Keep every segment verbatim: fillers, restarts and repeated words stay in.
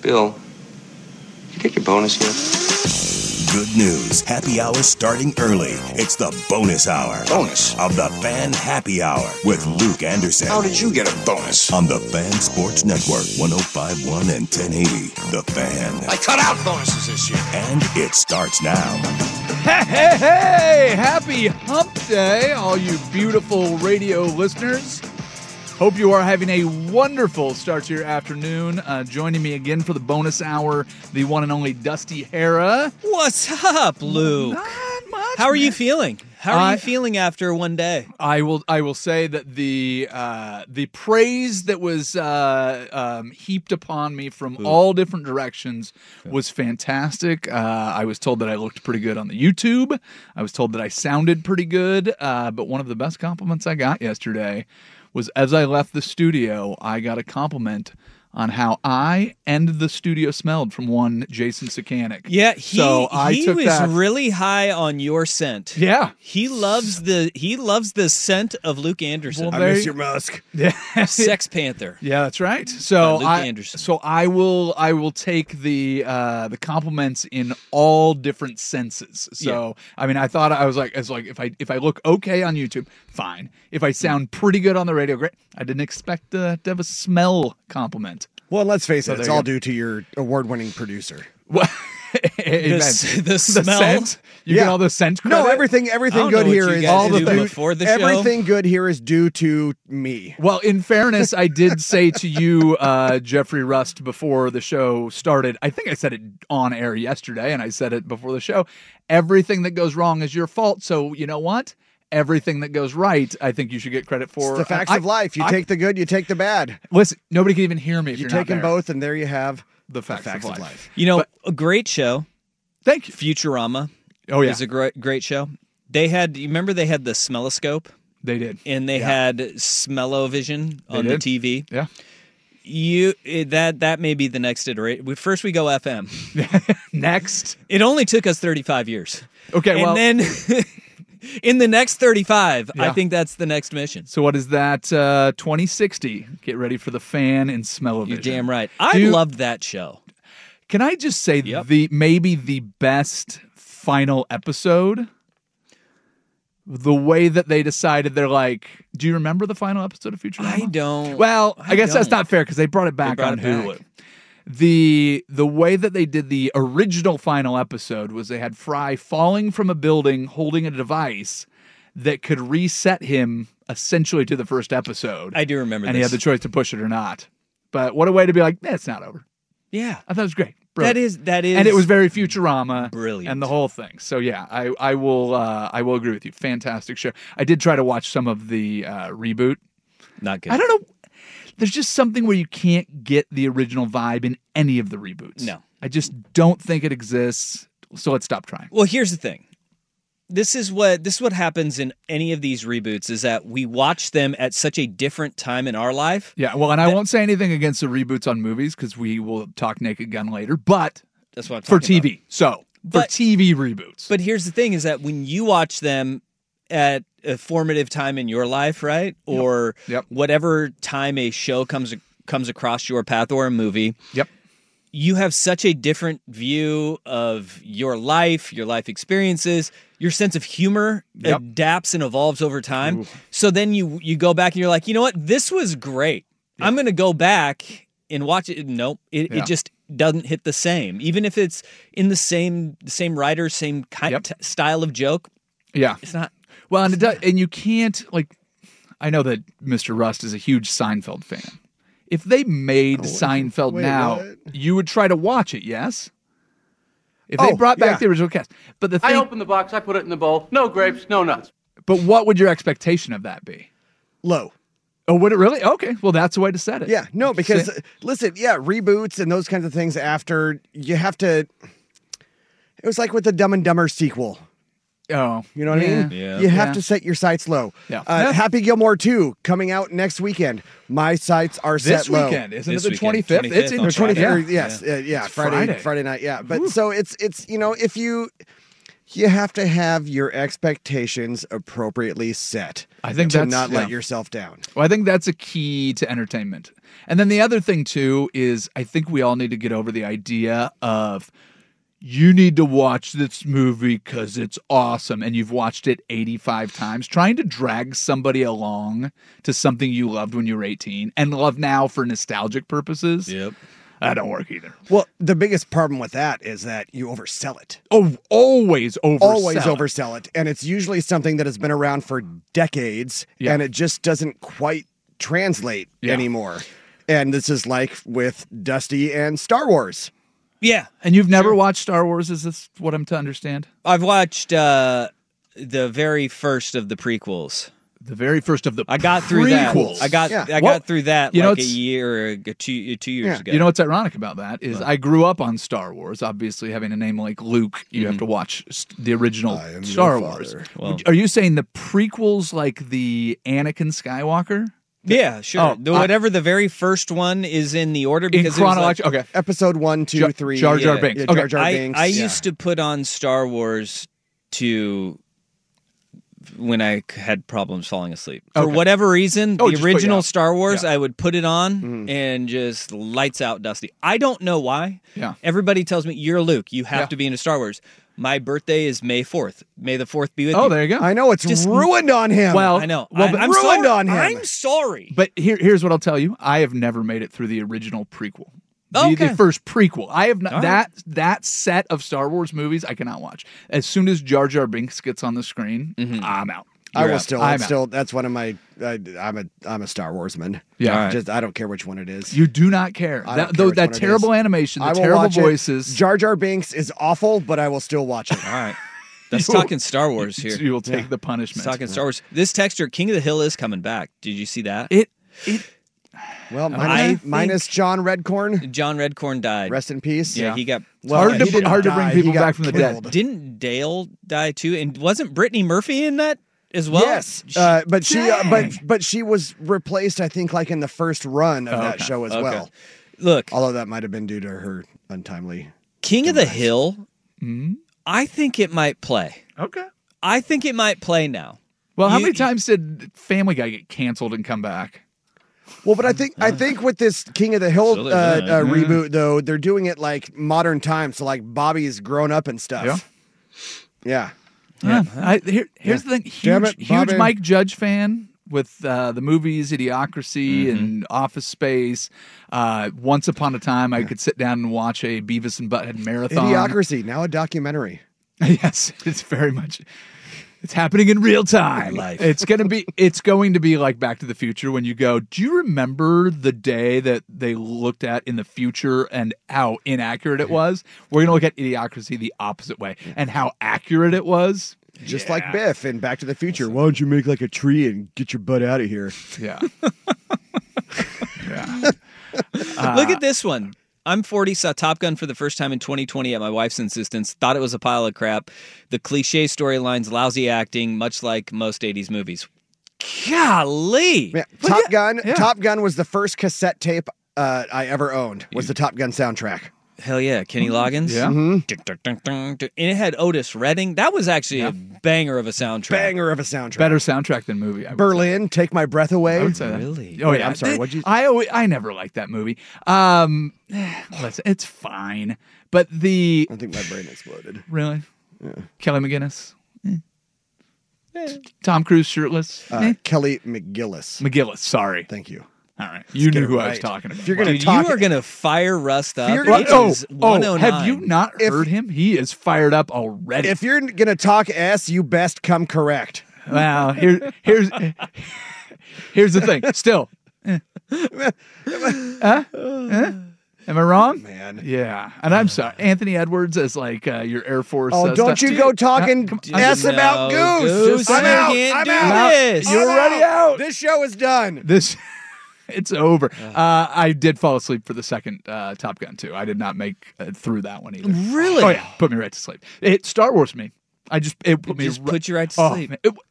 Bill, you get your bonus yet? Good news. Happy hour starting early. It's the bonus hour. Bonus? Of the Fan Happy Hour with Luke Anderson. How did you get a bonus? On the Fan Sports Network, one oh five point one and ten eighty. The Fan. I cut out bonuses this year. And it starts now. Hey, hey, hey! Happy Hump Day, all you beautiful radio listeners. Hope you are having a wonderful start to your afternoon. Uh, joining me again for the bonus hour, the one and only Dusty Hera. What's up, Luke? Not much, How are man. you feeling? How are I- you feeling after one day? I will. I will say that the uh, the praise that was uh, um, heaped upon me from Ooh. all different directions was fantastic. Uh, I was told that I looked pretty good on the YouTube. I was told that I sounded pretty good. Uh, but one of the best compliments I got yesterday was as I left the studio, I got a compliment on how I and the studio smelled from one Jason Sakanik. Yeah, he so I he took was that. really high on your scent. Yeah. He loves the he loves the scent of Luke Anderson. Well, I there- miss your musk. Yeah. Sex Panther. Yeah, that's right. So Luke I, Anderson. so I will, I will take the uh, the compliments in all different senses. So I mean, I thought I was like, it's like if I if I look okay on YouTube, fine. If I sound pretty good on the radio, great. I didn't expect uh, to have a smell compliment. Well, let's face So it, it's there you all go. due to your award-winning producer. What? The, s- the the smell. scent. You Yeah. get all the scent credit. No, everything I everything don't good know what here you is guys all do the- before the show. everything good here is due to me. Well, in fairness, I did say to you, uh, Jeffrey Rust, before the show started, I think I said it on air yesterday, and I said it before the show, everything that goes wrong is your fault. So you know what? Everything that goes right, I think you should get credit for. It's the facts I- of life. You I- take the good, you take the bad. Listen, nobody can even hear me if You you're take not them there. both, and there you have The facts, facts of, of life. life. You know, But- a great show. Thank you. Futurama Oh, yeah. is a great great show. They had you remember they had the Smelloscope They did. and they Yeah. had Smell-O-Vision on They the did. T V. Yeah. You it, that that may be the next iteration. We- First, we go F M. Next. It only took us thirty-five years. Okay, and well, then in the next thirty-five, I Yeah. think that's the next mission. so what is that? Uh, twenty sixty. Get ready for the fan and smell of You're it. damn right. I Do- loved that show. Can I just say Yep. the maybe the best final episode? The way that they decided, they're like, do you remember the final episode of Futurama? I don't. Well, I, I guess that's don't. not fair because they brought it back brought on it back. Hulu. The the way that they did the original final episode was they had Fry falling from a building holding a device that could reset him essentially to the first episode. I do remember and this. he had the choice to push it or not. But what a way to be like, eh, it's not over. yeah, I thought it was great. that Brilliant. is that is, And it was very Futurama, Brilliant. and the whole thing. So yeah, I I will uh, I will agree with you. Fantastic show. I did try to watch some of the uh, reboot. not good. I don't know. There's just something where you can't get the original vibe in any of the reboots. No. I just don't think it exists. So let's stop trying. Well, here's the thing. This is what this is what happens in any of these reboots is that we watch them at such a different time in our life. Yeah. Well, and I won't say anything against the reboots on movies because we will talk Naked Gun later. But That's what I'm for talking T V, about. so But- for T V reboots. But here's the thing: is that when you watch them at a formative time in your life, right, or Yep. whatever time a show comes comes across your path or a movie, Yep. you have such a different view of your life, your life experiences. Your sense of humor Yep. adapts and evolves over time. So then you you go back and you're like, you know what? This was great. I'm going to go back and watch it. Nope, it, Yeah. it just doesn't hit the same. Even if it's in the same same writer, same kind Yep. t- style of joke, Yeah. it's not. Well, and it does, and you can't like. I know that Mister Rust is a huge Seinfeld fan. If they made Seinfeld wait, now, what? you would try to watch it. Yes. If they Oh, brought back yeah. the original cast, but the I thing, opened the box, I put it in the bowl. No grapes, no nuts. but what would your expectation of that be? Low. Oh, would it really? Okay, well, that's the way to set it. Yeah, no, because Say- uh, listen, yeah, reboots and those kinds of things after you have to. It was like with the Dumb and Dumber sequel. Oh, You know what yeah. I mean? Yeah. You have Yeah. to set your sights low. Yeah. Uh, Yeah. Happy Gilmore two coming out next weekend. My sights are This set low. weekend, isn't This it the weekend, twenty-fifth? It's twenty-fifth in on Or twenty Friday. third, yes, uh, yeah, It's Friday, Friday. Friday, night, yeah. But so it's it's you know if you you have to have your expectations appropriately set. I think to that's- not yeah. let yourself down. Well, I think that's a key to entertainment. And then the other thing, too, is I think we all need to get over the idea of you need to watch this movie because it's awesome and you've watched it eighty-five times. Trying to drag somebody along to something you loved when you were eighteen and love now for nostalgic purposes, Yep. that don't work either. Well, the biggest problem with that is that you oversell it. Oh, always oversell Always it. oversell it. And it's usually something that has been around for decades Yeah. and it just doesn't quite translate Yeah. anymore. And this is like with Dusty and Star Wars. Yeah. And you've never watched Star Wars, is this what I'm to understand? I've watched uh, the very first of the prequels. The very first of the I got through prequels. that. I got Yeah. I Well, got through that you know, like a it's- year or two, two years Yeah. ago. You know what's ironic about that is I grew up on Star Wars. Obviously, having a name like Luke, you have to watch s- the original I am Star your Wars. father. Well- Are you saying the prequels like the Anakin Skywalker? Yeah, sure. Oh, The- I- whatever the very first one is in the order In because it was like- chronological, okay. Episode one, two, Jar- three. Jar Jar yeah. Binks. Yeah, Okay. Jar Jar I, Binks. I yeah. used to put on Star Wars to when I had problems falling asleep. For Okay. whatever reason, Oh, the just put you original out. Star Wars, Yeah. I would put it on Mm-hmm. and just lights out Dusty. I don't know why. Yeah. Everybody tells me, you're Luke. You have Yeah. to be into Star Wars. My birthday is May fourth. May the fourth be with Oh, you. there you go. I know it's Just- ruined on him. Well, I know. Well, I, but I'm ruined sorry. on him. I'm sorry. But here, here's what I'll tell you: I have never made it through the original prequel. The, Okay. the first prequel. I have not All right. that that set of Star Wars movies. I cannot watch. As soon as Jar Jar Binks gets on the screen, Mm-hmm. I'm out. I You're will out. still. I'm it's out. still. That's one of my. I, I'm a. I'm a Star Wars man. Yeah. All right. Just I don't care which one it is. You do not care. I That, don't care though, which that one it terrible is. animation, the I will terrible watch it. voices. Jar Jar Binks is awful, but I will still watch it. All right. That's You will- talking Star Wars here. You will take Yeah. the punishment. Talking Star Wars. This texture, King of the Hill, is coming back. Did you see that? It. It. Well, I minus, think- minus John Redcorn. John Redcorn died. Rest in peace. yeah, he got. Well, hard he to didn't hard to die, bring he people got back from the dead. killed. Didn't Dale die too? And wasn't Brittany Murphy in that as well? Yes, uh, but she, uh, but Dang. but she was replaced. I think, like in the first run of Oh, that okay. show as Okay. well. Look, Although that might have been due to her untimely. King of the Hill. Mm-hmm. I think it might play. Okay. I think it might play now. Well, how You- many times did Family Guy get canceled and come back? Well, but I think I think with this King of the Hill So uh, they're uh, doing it. reboot, though, they're doing it like modern times. So like Bobby's grown up and stuff. Yeah. Yeah. I, here, here's the thing. Huge, Damn it, huge Bobby. Mike Judge fan with uh, the movies Idiocracy Mm-hmm. and Office Space. Uh, once upon a time, I could sit down and watch a Beavis and Butthead marathon. Idiocracy, now a documentary. Yes, it's very much. It's happening in real time. It's gonna be. It's going to be like Back to the Future when you go. Do you remember the day that they looked at in the future and how inaccurate it was? We're gonna look at Idiocracy the opposite way and how accurate it was. Just like Biff in Back to the Future. Why don't you make like a tree and get your butt out of here? Yeah. yeah. Look at this one. I'm forty, saw Top Gun for the first time in twenty twenty at my wife's insistence, thought it was a pile of crap. The cliche storylines, lousy acting, much like most eighties movies. Golly. Yeah, Top Gun. yeah. Top Gun was the first cassette tape uh, I ever owned. Was the Top Gun soundtrack? Hell yeah. Kenny Loggins. Yeah. Dun, dun, dun, dun, dun. And it had Otis Redding. That was actually a banger of a soundtrack. Banger of a soundtrack. Better soundtrack than movie. I would Berlin, Take My Breath Away. I would say that. Really? Oh Wait, yeah. I'm sorry, what'd you- I always, I never liked that movie. Um, listen, it's fine, but the I think my brain exploded. really Kelly McGinnis, eh. Tom Cruise shirtless, Uh, eh. Kelly McGillis. McGillis. Sorry. Thank you. All right, you get knew it who I was right. talking about. If you're gonna Dude, talk, you are going to fire Rust up. you're It gonna- oh, is oh, one oh nine. have you not If- heard him? He is fired up already. if you're gonna talk S, you best come correct. well, here, here's here's the thing. Still, eh. Huh? Huh? Am I wrong? Man. Yeah, and I'm sorry, Anthony Edwards as like uh, your Air Force. Oh, uh, don't stuff. you go talking come S No, about Goose. Goose, I'm you out. can't I'm do out. this. I'm You're already out. This show is done. This it's over. Uh, I did fall asleep for the second uh, Top Gun too. I did not make uh, through that one either. Really? Oh yeah, put me right to sleep. It Star Wars me. I just it put me just ri- put you right to Oh, sleep. man. It-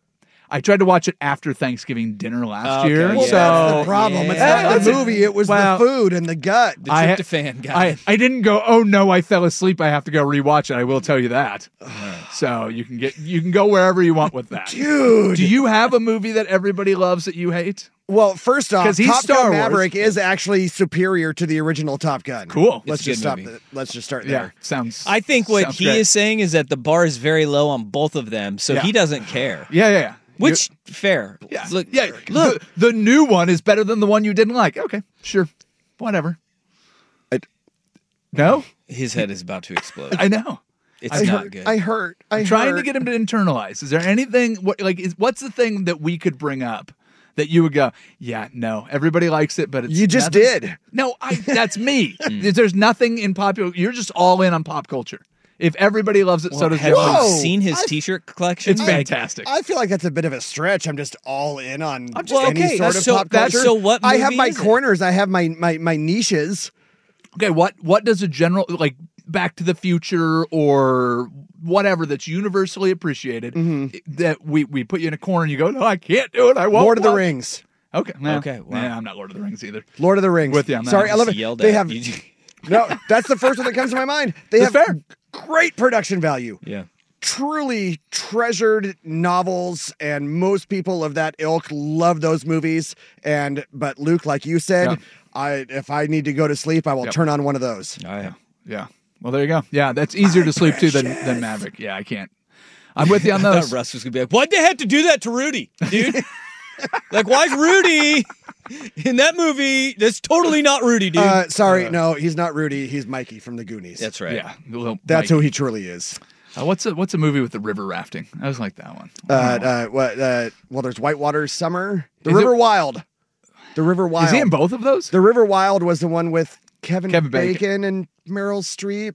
I tried to watch it after Thanksgiving dinner last Okay, year. yeah. Well, so that's the problem. It's Yeah. not the That's- movie. It was well, the food and the gut. The I- tryptophan guy. I, I didn't go, oh no, I fell asleep. I have to go rewatch it. I will tell you that. So you can get you can go wherever you want with that. Dude. Do you have a movie that everybody loves that you hate? Well, first off, 'Cause he's Top Star Gun Wars. Maverick is actually superior to the original Top Gun. Cool. Let's It's a just good stop. movie. The, let's just start Yeah, there. sounds. I think what sounds he great. is saying is that the bar is very low on both of them, so Yeah. he doesn't care. Yeah, yeah, yeah. Which fair? Yeah. Look, yeah. look. The, the new one is better than the one you didn't like. Okay, sure. Whatever. I- no? His head is about to explode. I know. It's I not hurt. good. I hurt. I I'm trying to hurt. get him to internalize. Is there anything what like is what's the thing that we could bring up that you would go, yeah, no, everybody likes it, but it's You just nothing- did. No, I that's me. Mm. There's nothing in popular. You're just all in on pop culture. If everybody loves it, so Well, does have everyone. Whoa. you seen his I- T-shirt collection? It's Like, fantastic. I feel like that's a bit of a stretch. I'm just all in on I'm just- Well, any okay, sort that's of so- pop that's- culture. so what I have movie my is it? corners. I have my my my niches. Okay, what what does a general like Back to the Future or whatever that's universally appreciated that we we put you in a corner and you go, no, I can't do it. I won't. Lord of the watch." Rings. Okay. well, Okay, wow. Yeah, I'm not Lord of the Rings either. Lord of the Rings. With you on that. Sorry, I love it. Just yelled They at have you. no. That's the first one that comes to my mind. They That's have fair. great production value. Yeah. Truly treasured novels, and most people of that ilk love those movies. And but Luke, like you said, Yeah. I if I need to go to sleep, I will Yep. turn on one of those. Oh, yeah. Yeah. Well, there you go. Yeah, that's easier to sleep to than, than Maverick. Yeah, I can't. I'm with you on I those. thought Russ was gonna be like, "Why'd they have to do that to Rudy, dude? Like, why's Rudy in that movie? That's totally not Rudy, dude." Uh, sorry, no, he's not Rudy. He's Mikey from the Goonies. That's right. Yeah, the little That's Mike. who he truly is. Uh, what's a what's a movie with the river rafting? I was like that one. Uh, uh, what? Uh, well, there's Whitewater Summer, The Is River it- Wild, The River Wild. Is he in both of those? The River Wild was the one with Kevin, Kevin Bacon. Bacon. and Meryl Streep.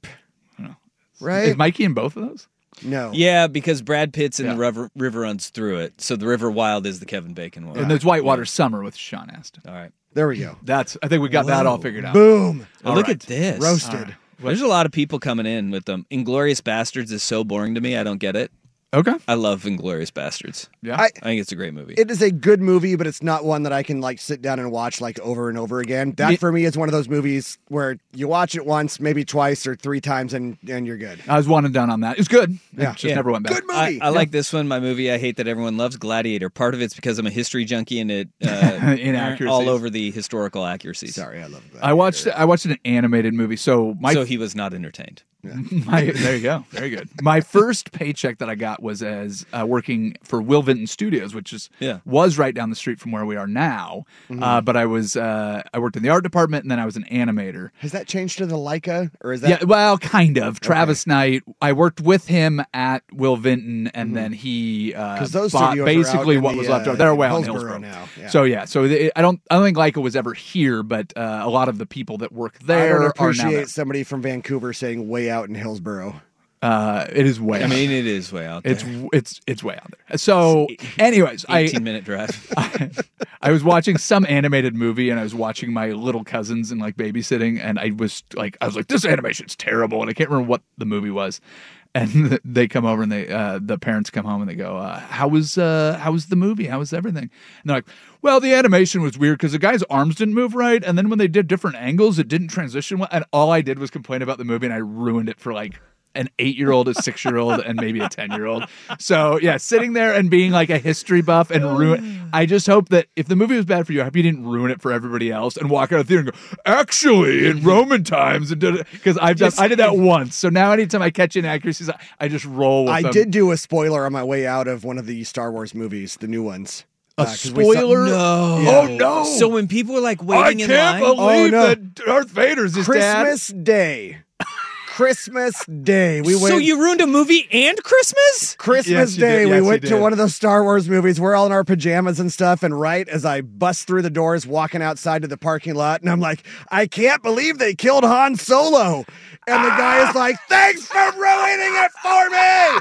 Right? Is Mikey in both of those? no. Yeah, because Brad Pitt's in Yeah. the river, river runs through it, so the River Wild is the Kevin Bacon one. And there's Whitewater Summer with Sean Astin. All right. There we go. That's. I think we got that all figured out. Boom. Well, All look right. at this. Roasted. There's a lot of people coming in with them. Inglorious Bastards is so boring to me. I don't get it. Okay. I love Inglorious Bastards. Yeah. I, I think it's a great movie. it is a good movie, but it's not one that I can like sit down and watch like over and over again. That Me- for me is one of those movies where you watch it once, maybe twice or three times, and and you're good. I was one and done on that. It's good. Yeah. It just Yeah. never went back. Good I, movie. I like this one. My movie I hate that everyone loves, Gladiator. Part of it's because I'm a history junkie and it uh, Inaccuracies. all over the historical accuracies. Sorry, I love that. I watched. I watched an animated movie. So my so he was not entertained. My, there you go. Very good. My first paycheck that I got was as uh, working for Will Vinton Studios, which is Yeah. was right down the street from where we are now. Uh, but I was uh, I worked in the art department, and then I was an animator. Has that changed to the Leica, or is that? Yeah, well, kind of. Travis Knight. I worked with him at Will Vinton, and then he uh, 'Cause those bought studios are basically out what in was the, left uh, over. They're way out in Hillsborough Hillsborough now, yeah. So yeah, so it, I don't I don't think Leica was ever here, but uh, a lot of the people that work I there don't are now appreciate there. somebody from Vancouver saying "way out in Hillsborough." Uh, it is way. I out. mean, it is way out there. It's it's it's way out there. So, anyways, I eighteen minute drive. I, I was watching some animated movie, and I was watching my little cousins and like babysitting, and I was like, I was like, this animation's terrible, and I can't remember what the movie was. And they come over, and they uh, the parents come home, and they go, uh, "How was uh, how was the movie? How was everything?" And they're like, "Well, the animation was weird because the guy's arms didn't move right, and then when they did different angles, it didn't transition well." And all I did was complain about the movie, and I ruined it for like an eight-year-old, a six-year-old, and maybe a ten-year-old. So yeah, sitting there and being like a history buff and ruin. I just hope that if the movie was bad for you, I hope you didn't ruin it for everybody else and walk out of the theater and go, actually, in Roman times, and because I've done, I did that once. So now anytime I catch inaccuracies, I, I just roll with I them. did do a spoiler on my way out of one of the Star Wars movies, the new ones. A Uh, 'cause we saw- spoiler? No. Oh no! So when people were like I waiting in can't line, believe Oh, no. that Darth Vader's his dad. Christmas Day. Christmas Day. We went. so you ruined a movie and Christmas? Christmas Yes, you Day, did. we Yes, you went to did. one of those Star Wars movies. We're all in our pajamas and stuff. And right as I bust through the doors, walking outside to the parking lot, and I'm like, I can't believe they killed Han Solo. And the guy is like, thanks for ruining it for me.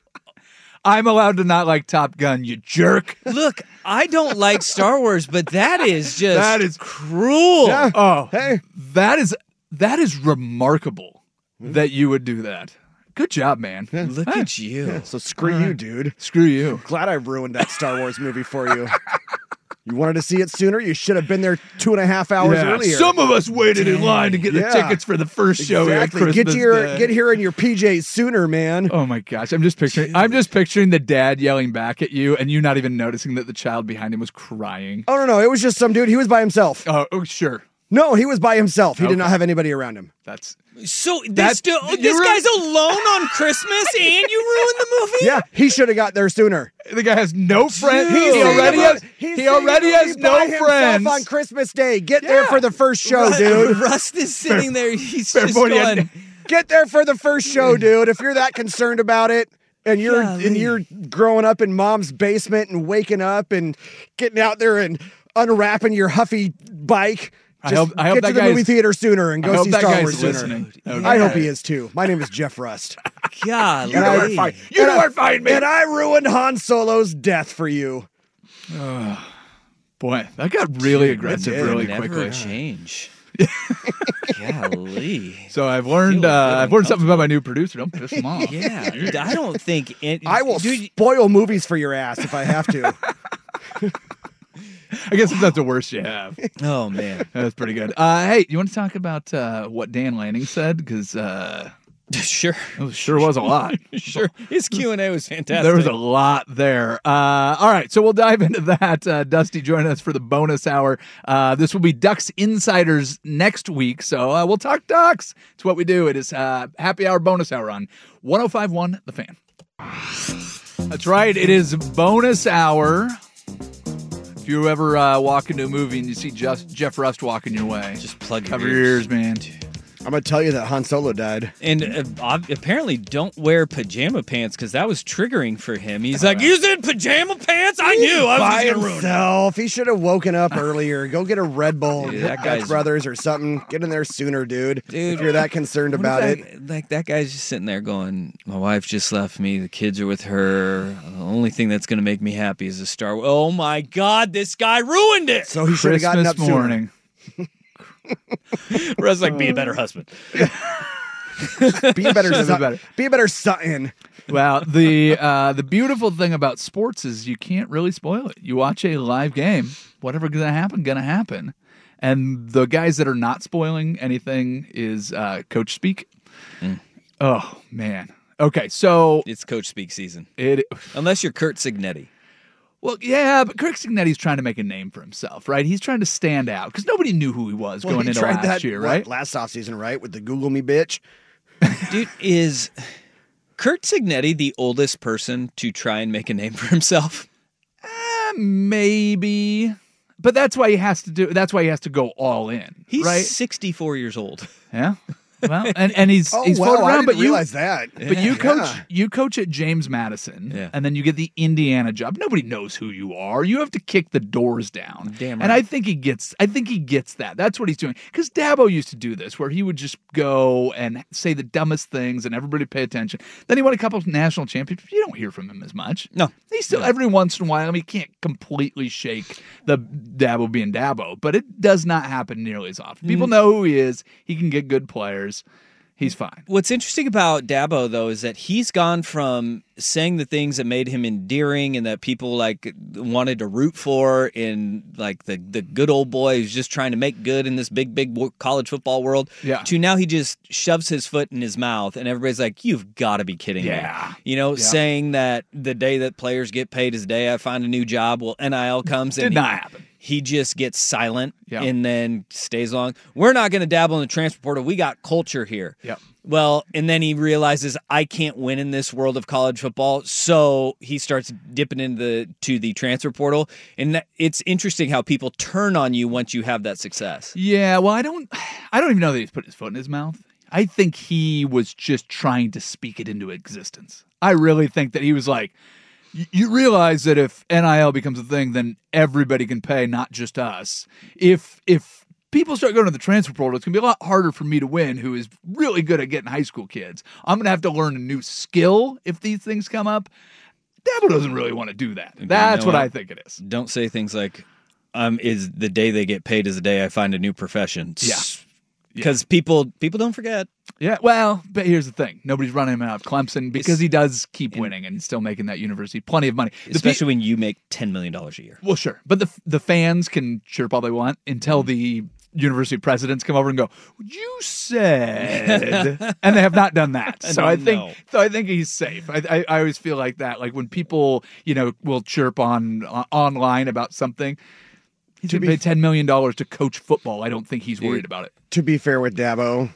I'm allowed to not like Top Gun, you jerk. Look, I don't like Star Wars, but that is just That is cruel. Yeah. Oh, Hey. that is that is remarkable Hmm? that you would do that. Good job, man. Look Hey, at you. So screw you, dude. Screw you. Glad I ruined that Star Wars movie for you. You wanted to see it sooner? You should have been there two and a half hours Yeah, earlier. some of us waited in line to get the Yeah. tickets for the first show. exactly. Here at Get Christmas your Day. get here in your P Js sooner, man. Oh my gosh! I'm just picturing. I'm just picturing the dad yelling back at you, and you not even noticing that the child behind him was crying. Oh no, no, it was just some dude. He was by himself. Oh, oh sure. No, he was by himself. He Okay. did not have anybody around him. That's So That- this, dude, you this ruined- guy's alone on Christmas, and you ruined the movie. Yeah, he should have got there sooner. the guy has no friends. Dude. He He's already He's has. he's He already singing has by no himself friends. on Christmas Day. Get there Yeah. for the first show, Ru- dude. Rust is sitting there. He's Fair just point, he had- going. Get there for the first show, dude. If you're that concerned about it, and you're Golly. and you're growing up in mom's basement and waking up and getting out there and unwrapping your Huffy bike. I Just hope- I hope get that to the guy's- movie theater sooner and I go hope see that Star guy's Wars sooner. listening. Oh, I yeah. hope he is too. My name is Jeff Rust. Golly. You know where to find. You And know I- where to find me. And I ruined Han Solo's death for you. Boy, that got really aggressive did. really Never quickly. change. Golly. So I've learned. Feel a Uh, bit I've learned something about my new producer. Don't piss him off. Yeah, I don't think. It, I will Dude, spoil movies for your ass if I have to. I guess that's the worst you have. oh man. That's pretty good. Uh, hey, you want to talk about uh, what Dan Lanning said? Because uh, Sure. it sure was a lot. Sure. His Q and A was fantastic. There was a lot there. Uh, all right, so we'll dive into that. Uh, Dusty joining us for the bonus hour. Uh, this will be Ducks Insiders next week, so uh, we'll talk Ducks. It's what we do. It is uh, happy hour bonus hour on one oh five point one The Fan. That's right. It is bonus hour. If you ever uh, walk into a movie and you see just Jeff Rust walking your way, Just plug your cover your ears. ears, man. I'm going to tell you that Han Solo died. And uh, ob- apparently, don't wear pajama pants because that was triggering for him. He's like, "You said pajama pants? I knew I was By just gonna ruin it." himself. He should have woken up earlier. Go get a Red Bull, Dude, Dutch that guy's- Brothers or something. Get in there sooner, dude. Dude. if you're that concerned What about if it. that- Like that guy's just sitting there going, "My wife just left me. The kids are with her. The only thing that's going to make me happy is a Star Wars." Oh my God, this guy ruined it. So he should have gotten up Christmas sooner. morning. Russ like, be a better husband. Be a better, Should've been son. better. Be a better son. Well, the uh, the beautiful thing about sports is you can't really spoil it. You watch a live game, whatever's gonna happen, gonna happen. And the guys that are not spoiling anything is uh, Coach Speak. Oh man. Okay, so It's Coach Speak season, it. unless you're Kurt Signetti. Well, yeah, but Kirk Signetti's trying to make a name for himself, right? He's trying to stand out because nobody knew who he was Well, going he into tried last that year, what, right? Last offseason, right? With the Google Me bitch. Dude, is Kurt Signetti the oldest person to try and make a name for himself? Eh, maybe, but that's why he has to do. That's why he has to go all in, He's right? sixty-four years old. Yeah. Well, and, and he's Oh, he's wow. floating I around, didn't but you realize that. but you Yeah. coach you coach at James Madison, Yeah. and then you get the Indiana job. Nobody knows who you are. You have to kick the doors down. Damn And right. I think he gets. I think he gets that. That's what he's doing. Because Dabo used to do this, where he would just go and say the dumbest things, and everybody pay attention. Then he won a couple of national championships. You don't hear from him as much. No. He still every once in a while. I mean, he can't completely shake the Dabo being Dabo, but it does not happen nearly as often. Mm. People know who he is. He can get good players. He's fine. What's interesting about Dabo, though, is that he's gone from saying the things that made him endearing and that people like wanted to root for in like the, the good old boy who's just trying to make good in this big, big wo- college football world Yeah. to now he just shoves his foot in his mouth and everybody's like, you've got to be kidding Yeah. me. You know, Yeah. saying that the day that players get paid is the day I find a new job. Well, N I L comes Did and not he- happen. He just gets silent Yeah. and then stays long. We're not going to dabble in the transfer portal. We got culture here. Yep. Well, and then he realizes I can't win in this world of college football, so he starts dipping into the to the transfer portal, and that, it's interesting how people turn on you once you have that success. Yeah, well, I don't, I don't even know that he's put his foot in his mouth. I think he was just trying to speak it into existence. I really think that he was like, y- you realize that if N I L becomes a thing, then everybody can pay, not just us. If if people start going to the transfer portal, it's going to be a lot harder for me to win, who is really good at getting high school kids. I'm going to have to learn a new skill if these things come up. Dabo doesn't really want to do that. That's know what what? I think it is. Don't say things like, "Um, is the day they get paid is the day I find a new profession." Yeah. because people people don't forget. Yeah, well, but here's the thing. Nobody's running him out of Clemson because he does keep winning and still making that university plenty of money. The Especially pe- when you make ten million dollars a year. Well, sure. But the the fans can chirp all they want until the university presidents come over and go, "You said," and they have not done that. So I think, No. so I think he's safe. I, I, I always feel like that. Like when people, you know, will chirp on uh, online about something, he's To going to be- pay ten million dollars to coach football. I don't think he's worried about it. To be fair with Dabo,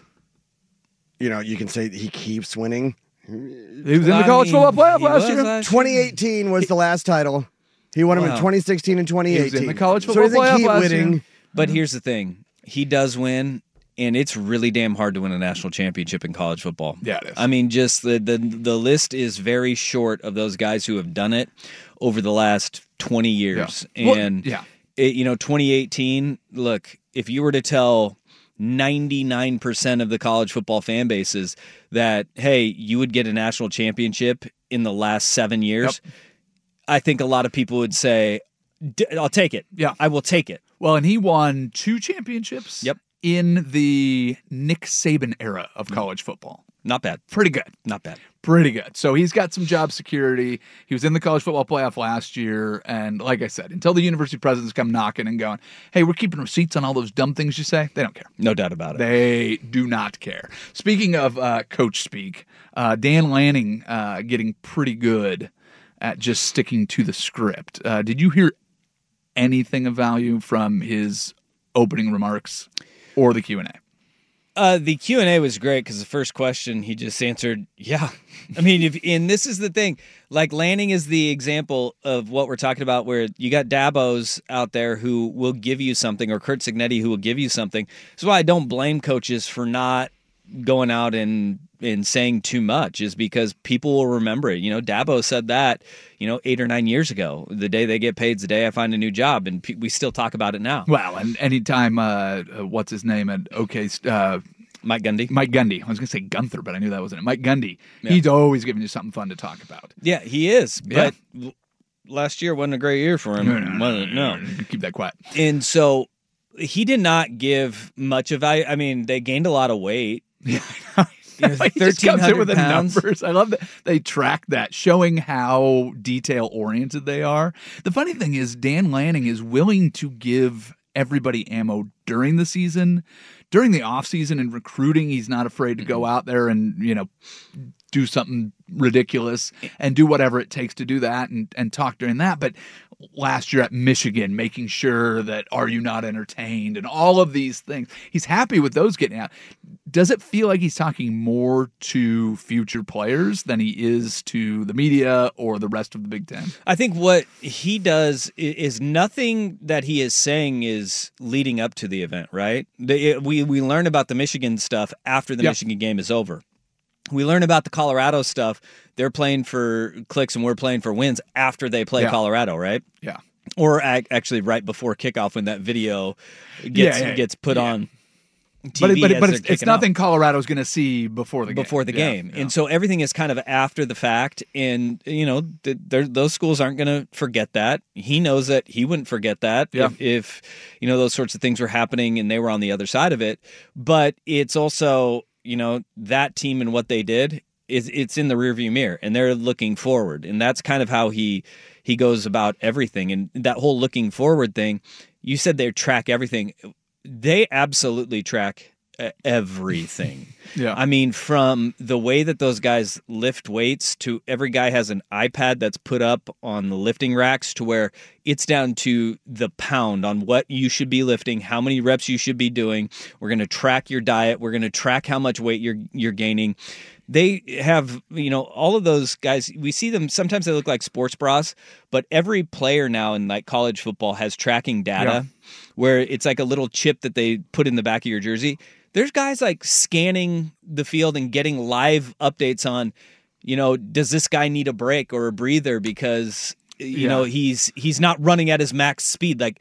you know, you can say he keeps winning. He was in the I college mean, football playoff he last was year. last twenty eighteen was the last title. He won them in Wow. twenty sixteen and twenty eighteen. He was in the college so football does he playoff keep last winning? year. But here's the thing. He does win, and it's really damn hard to win a national championship in college football. Yeah, it is. I mean, just the, the the list is very short of those guys who have done it over the last twenty years. Yeah. Well, And, yeah. it, you know, twenty eighteen, look, if you were to tell ninety-nine percent of the college football fan bases that, hey, you would get a national championship in the last seven years, Yep. I think a lot of people would say, D- I'll take it. Yeah. I will take it. Well, and he won two championships Yep. in the Nick Saban era of college football. Not bad. Pretty good. Not bad. Pretty good. So he's got some job security. He was in the college football playoff last year. And like I said, until the university presidents come knocking and going, hey, we're keeping receipts on all those dumb things you say, they don't care. No doubt about it. They do not care. Speaking of uh, coach speak, uh, Dan Lanning uh, getting pretty good at just sticking to the script. Uh, did you hear anything of value from his opening remarks or the Q and A? Uh, the Q and A was great because the first question he just answered, yeah. I mean, if, and this is the thing. Like, Lanning is the example of what we're talking about, where you got Dabos out there who will give you something, or Kurt Cignetti who will give you something. That's why I don't blame coaches for not going out and and saying too much, is because people will remember it. You know, Dabo said that, you know, eight or nine years ago. The day they get paid is the day I find a new job, and pe- we still talk about it now. Well, and anytime, uh, uh, what's his name at OK, uh, Mike Gundy. Mike Gundy. I was going to say Gunther, but I knew that wasn't it. Mike Gundy. Yeah. He's always giving you something fun to talk about. Yeah, he is. Yeah. But l- last year wasn't a great year for him. Was it? No. Keep that quiet. And so he did not give much of value. I mean, they gained a lot of weight. Yeah, He was he just comes in thirteen hundred with the pounds. numbers. I love that they track that, showing how detail oriented they are. The funny thing is, Dan Lanning is willing to give everybody ammo during the season, during the off season and recruiting. He's not afraid to go out there and, you know, do something ridiculous and do whatever it takes to do that and, and talk during that. But last year at Michigan, making sure that are you not entertained and all of these things, he's happy with those getting out. Does it feel like he's talking more to future players than he is to the media or the rest of the Big Ten? I think what he does i- is nothing that he is saying is leading up to the event, right? The- it- We we learn about the Michigan stuff after the Yep. Michigan game is over. We learn about the Colorado stuff. They're playing for clicks and we're playing for wins after they play Yeah. Colorado, right? Yeah. Or ac- actually right before kickoff when that video gets Yeah, yeah, gets put yeah. on T But, V it, but, it, as but they're it's, it's kicking off. nothing Colorado's going to see before the game. before the Yeah, game. yeah. And so everything is kind of after the fact. And, you know, th- they're- those schools aren't going to forget that. He knows that he wouldn't forget that Yeah. if, if, you know, those sorts of things were happening and they were on the other side of it. But it's also, you know, that team and what they did is it's in the rearview mirror and they're looking forward. And that's kind of how he he goes about everything. And that whole looking forward thing, you said they track everything. They absolutely track e- everything. Yeah. I mean, from the way that those guys lift weights to every guy has an iPad that's put up on the lifting racks to where it's down to the pound on what you should be lifting, how many reps you should be doing. We're going to track your diet. We're going to track how much weight you're you're gaining. They have, you know, all of those guys, we see them, sometimes they look like sports bras, but every player now in like college football has tracking data where it's like a little chip that they put in the back of your jersey. There's guys like scanning the field and getting live updates on, you know, does this guy need a break or a breather because, you Yeah. know, he's he's not running at his max speed. Like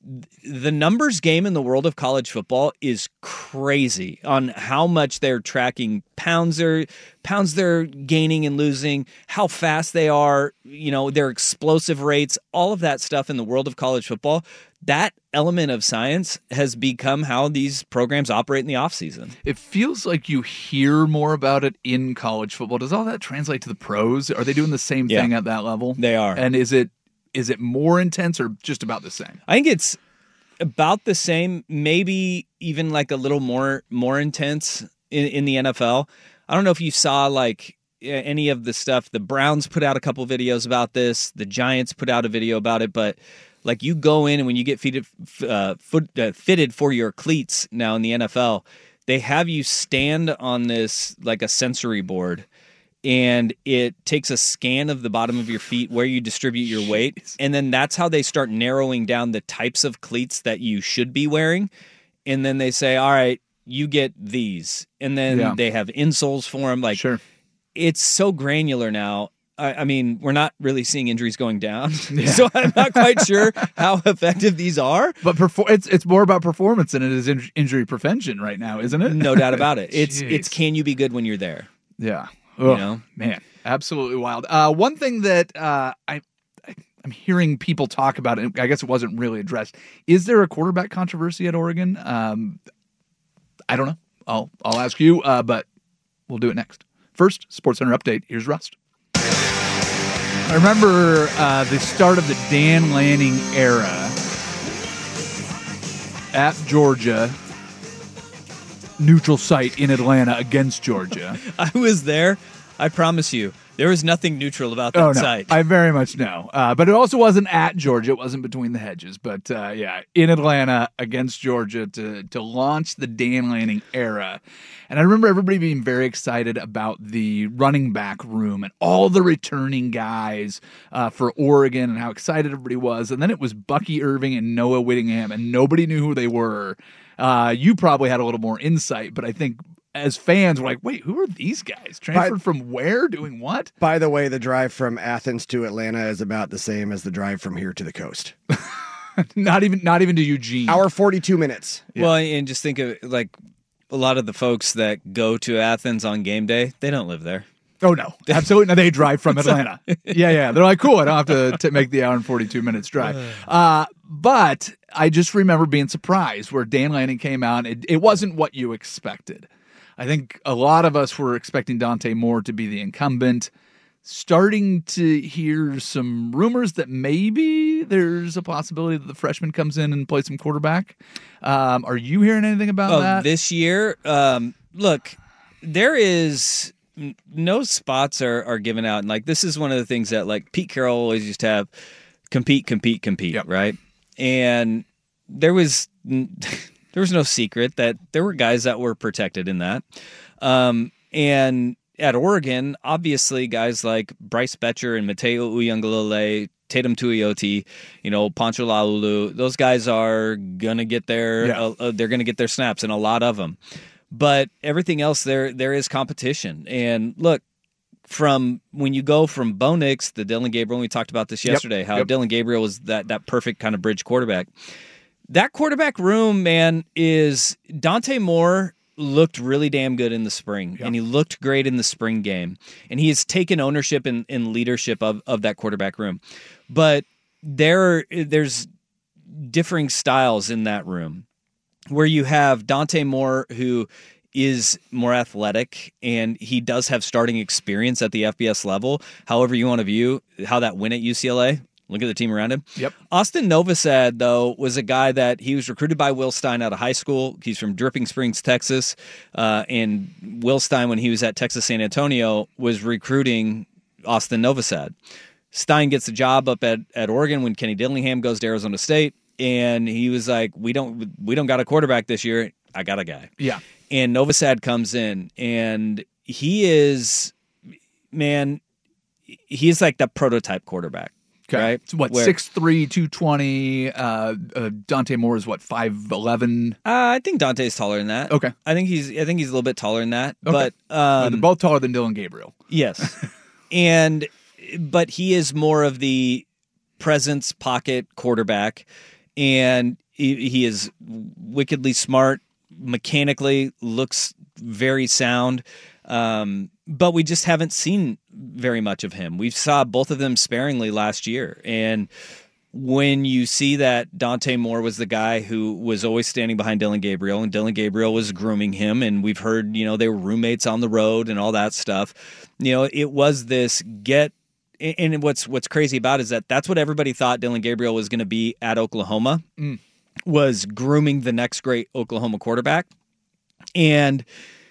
the numbers game in the world of college football is crazy on how much they're tracking pounds they're pounds they're gaining and losing, how fast they are, you know, their explosive rates, all of that stuff in the world of college football. That element of science has become how these programs operate in the offseason. It feels like you hear more about it in college football. Does all that translate to the pros? Are they doing the same Yeah. thing at that level? They are. And is it is it more intense or just about the same? I think it's about the same, maybe even like a little more more intense in, in the N F L. I don't know if you saw like any of the stuff. The Browns put out a couple videos about this. The Giants put out a video about it. But like you go in and when you get fitted, uh, foot, uh, fitted for your cleats now in the N F L, they have you stand on this like a sensory board. And it takes a scan of the bottom of your feet where you distribute your weight. And then that's how they start narrowing down the types of cleats that you should be wearing. And then they say, all right, you get these. And then Yeah. they have insoles for them. Like, Sure. it's so granular now. I, I mean, we're not really seeing injuries going down. So I'm not quite sure how effective these are. But perfor- it's it's more about performance than it is in- injury prevention right now, isn't it? No doubt about it. It's Jeez. it's can you be good when you're there? Yeah. You Ugh, know? Man, absolutely wild. Uh, one thing that uh, I, I, I'm hearing people talk about, and I guess it wasn't really addressed, is there a quarterback controversy at Oregon? Um, I don't know. I'll I'll ask you, uh, but we'll do it next. First, SportsCenter update. Here's Rust. I remember uh, the start of the Dan Lanning era at Georgia. Neutral site in Atlanta against Georgia. I was there. I promise you, there was nothing neutral about that Oh, no. site. I very much know. Uh, but it also wasn't at Georgia. It wasn't between the hedges. But uh, yeah, in Atlanta against Georgia to, to launch the Dan Lanning era. And I remember everybody being very excited about the running back room and all the returning guys uh, for Oregon and how excited everybody was. And then it was Bucky Irving and Noah Whittingham, and nobody knew who they were. Uh, you probably had a little more insight, but I think as fans, we're like, wait, who are these guys? Transferred from where? Doing what? By the way, the drive from Athens to Atlanta is about the same as the drive from here to the coast. not even not even to Eugene. Hour forty-two minutes. Well, and just think of like a lot of the folks that go to Athens on game day, they don't live there. Oh, no. Absolutely. No, they drive from Atlanta. Yeah, yeah. They're like, cool, I don't have to t- make the hour and forty-two minutes drive. Uh, but I just remember being surprised where Dan Lanning came out. It, it wasn't what you expected. I think a lot of us were expecting Dante Moore to be the incumbent. Starting to hear some rumors that maybe there's a possibility that the freshman comes in and plays some quarterback. Um, are you hearing anything about Oh, that? this year, um, look, there is no spots are, are given out. And like, this is one of the things that like Pete Carroll always used to have compete, compete, compete. Yep. Right. And there was, there was no secret that there were guys that were protected in that. Um, and at Oregon, obviously guys like Bryce Betcher and Mateo Uiagalelei, Tatum Tuioti, you know, Pancho Laulu, those guys are going to get their, Yeah. uh, uh, they're going to get their snaps, and a lot of them. But everything else, there there is competition. And look, from when you go from Bo Nix to Dylan Gabriel, we talked about this yesterday, how Yep. Dylan Gabriel was that that perfect kind of bridge quarterback. That quarterback room, man, is Dante Moore looked really damn good in the spring, Yep. and he looked great in the spring game. And he has taken ownership and, and leadership of, of that quarterback room. But there there's differing styles in that room, where you have Dante Moore, who is more athletic, and he does have starting experience at the F B S level. However you want to view how that win at U C L A, look at the team around him. Yep. Austin Novosad, though, was a guy that he was recruited by Will Stein out of high school. He's from Dripping Springs, Texas. Uh, and Will Stein, when he was at Texas San Antonio, was recruiting Austin Novosad. Stein gets a job up at, at Oregon when Kenny Dillingham goes to Arizona State. And he was like, we don't we don't got a quarterback this year. I got a guy. Yeah. And Novosad comes in, and he is, man, he's like the prototype quarterback. Okay. Right? So what, Where- six three, two twenty Uh, uh, Dante Moore is what, five eleven Uh, I think Dante's taller than that. Okay. I think he's I think he's a little bit taller than that. Okay. But um, They're both taller than Dylan Gabriel. yes. and but he is more of the presence pocket quarterback. and he, he is wickedly smart, mechanically looks very sound. Um, but we just haven't seen very much of him. We saw both of them sparingly last year. And when you see that Dante Moore was the guy who was always standing behind Dylan Gabriel, and Dylan Gabriel was grooming him, and we've heard, you know, they were roommates on the road and all that stuff. You know, it was this get, and what's what's crazy about it is that that's what everybody thought Dylan Gabriel was going to be at Oklahoma, mm. was grooming the next great Oklahoma quarterback. And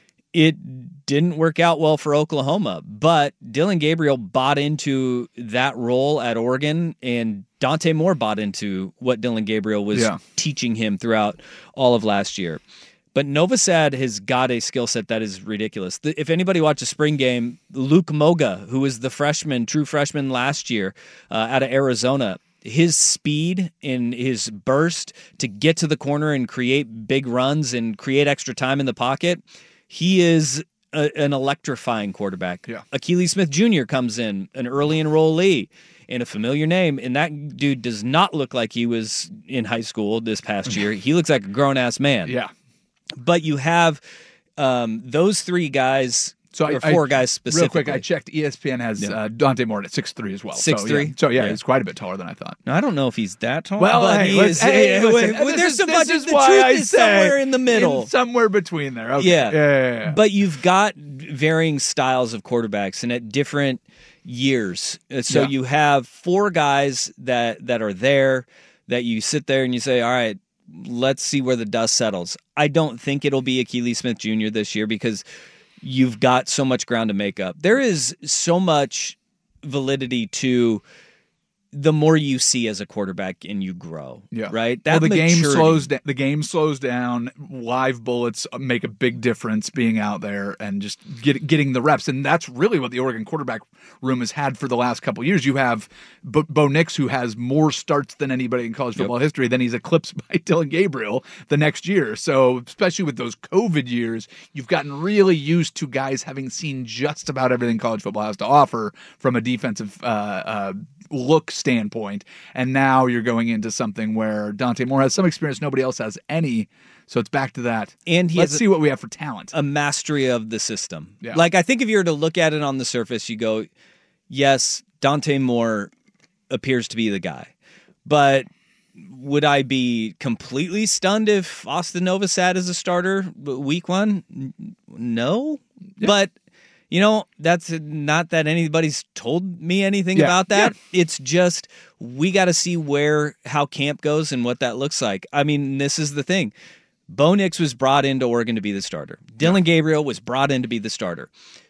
it didn't work out well for Oklahoma, but Dylan Gabriel bought into that role at Oregon, and Dante Moore bought into what Dylan Gabriel was yeah. teaching him throughout all of last year. But Novosad has got a skill set that is ridiculous. If anybody watched a spring game, Luke Moga, who was the freshman, true freshman last year uh, out of Arizona, his speed and his burst to get to the corner and create big runs and create extra time in the pocket, he is a, an electrifying quarterback. Yeah. Akili Smith Junior comes in, an early enrollee, and a familiar name, and that dude does not look like he was in high school this past year. He looks like a grown-ass man. Yeah. But you have um, those three guys, so or I, four I, guys specifically. Real quick, I checked. E S P N has yeah. uh, Dante Moore at six three as well. six so, three? Yeah. So, yeah, yeah, he's quite a bit taller than I thought. Now, I don't know if he's that tall. Well, but hey, he listen, is, hey, hey, listen, wait, this there's is, some this budget. is The why truth I is say somewhere in the middle. in somewhere between there. Okay. Yeah. Yeah, yeah, yeah. But you've got varying styles of quarterbacks, and at different years. So yeah. you have four guys that, that are there, that you sit there and you say, all right, let's see where the dust settles. I don't think it'll be Akili Smith Junior this year because you've got so much ground to make up. There is so much validity to the more you see as a quarterback and you grow, yeah. right? That well, the maturity. game slows down. The game slows down. Live bullets make a big difference being out there and just get, getting the reps. And that's really what the Oregon quarterback room has had for the last couple of years. You have Bo, Bo Nix, who has more starts than anybody in college football yep. history. Then he's eclipsed by Dylan Gabriel the next year. So especially with those COVID years, you've gotten really used to guys having seen just about everything college football has to offer from a defensive uh, uh, look standpoint, and now you're going into something where Dante Moore has some experience nobody else has any, so it's back to that. And he let's has see a, what we have for talent. A mastery of the system. Yeah. Like I think if you were to look at it on the surface, you go, yes, Dante Moore appears to be the guy, but would I be completely stunned if Austin Novosad is a starter week one? No, yeah. But you know, that's not that anybody's told me anything yeah. about that. Yeah. It's just we got to see where how camp goes and what that looks like. I mean, this is the thing. Bo Nix was brought into Oregon to be the starter. Dylan yeah. Gabriel was brought in to be the starter.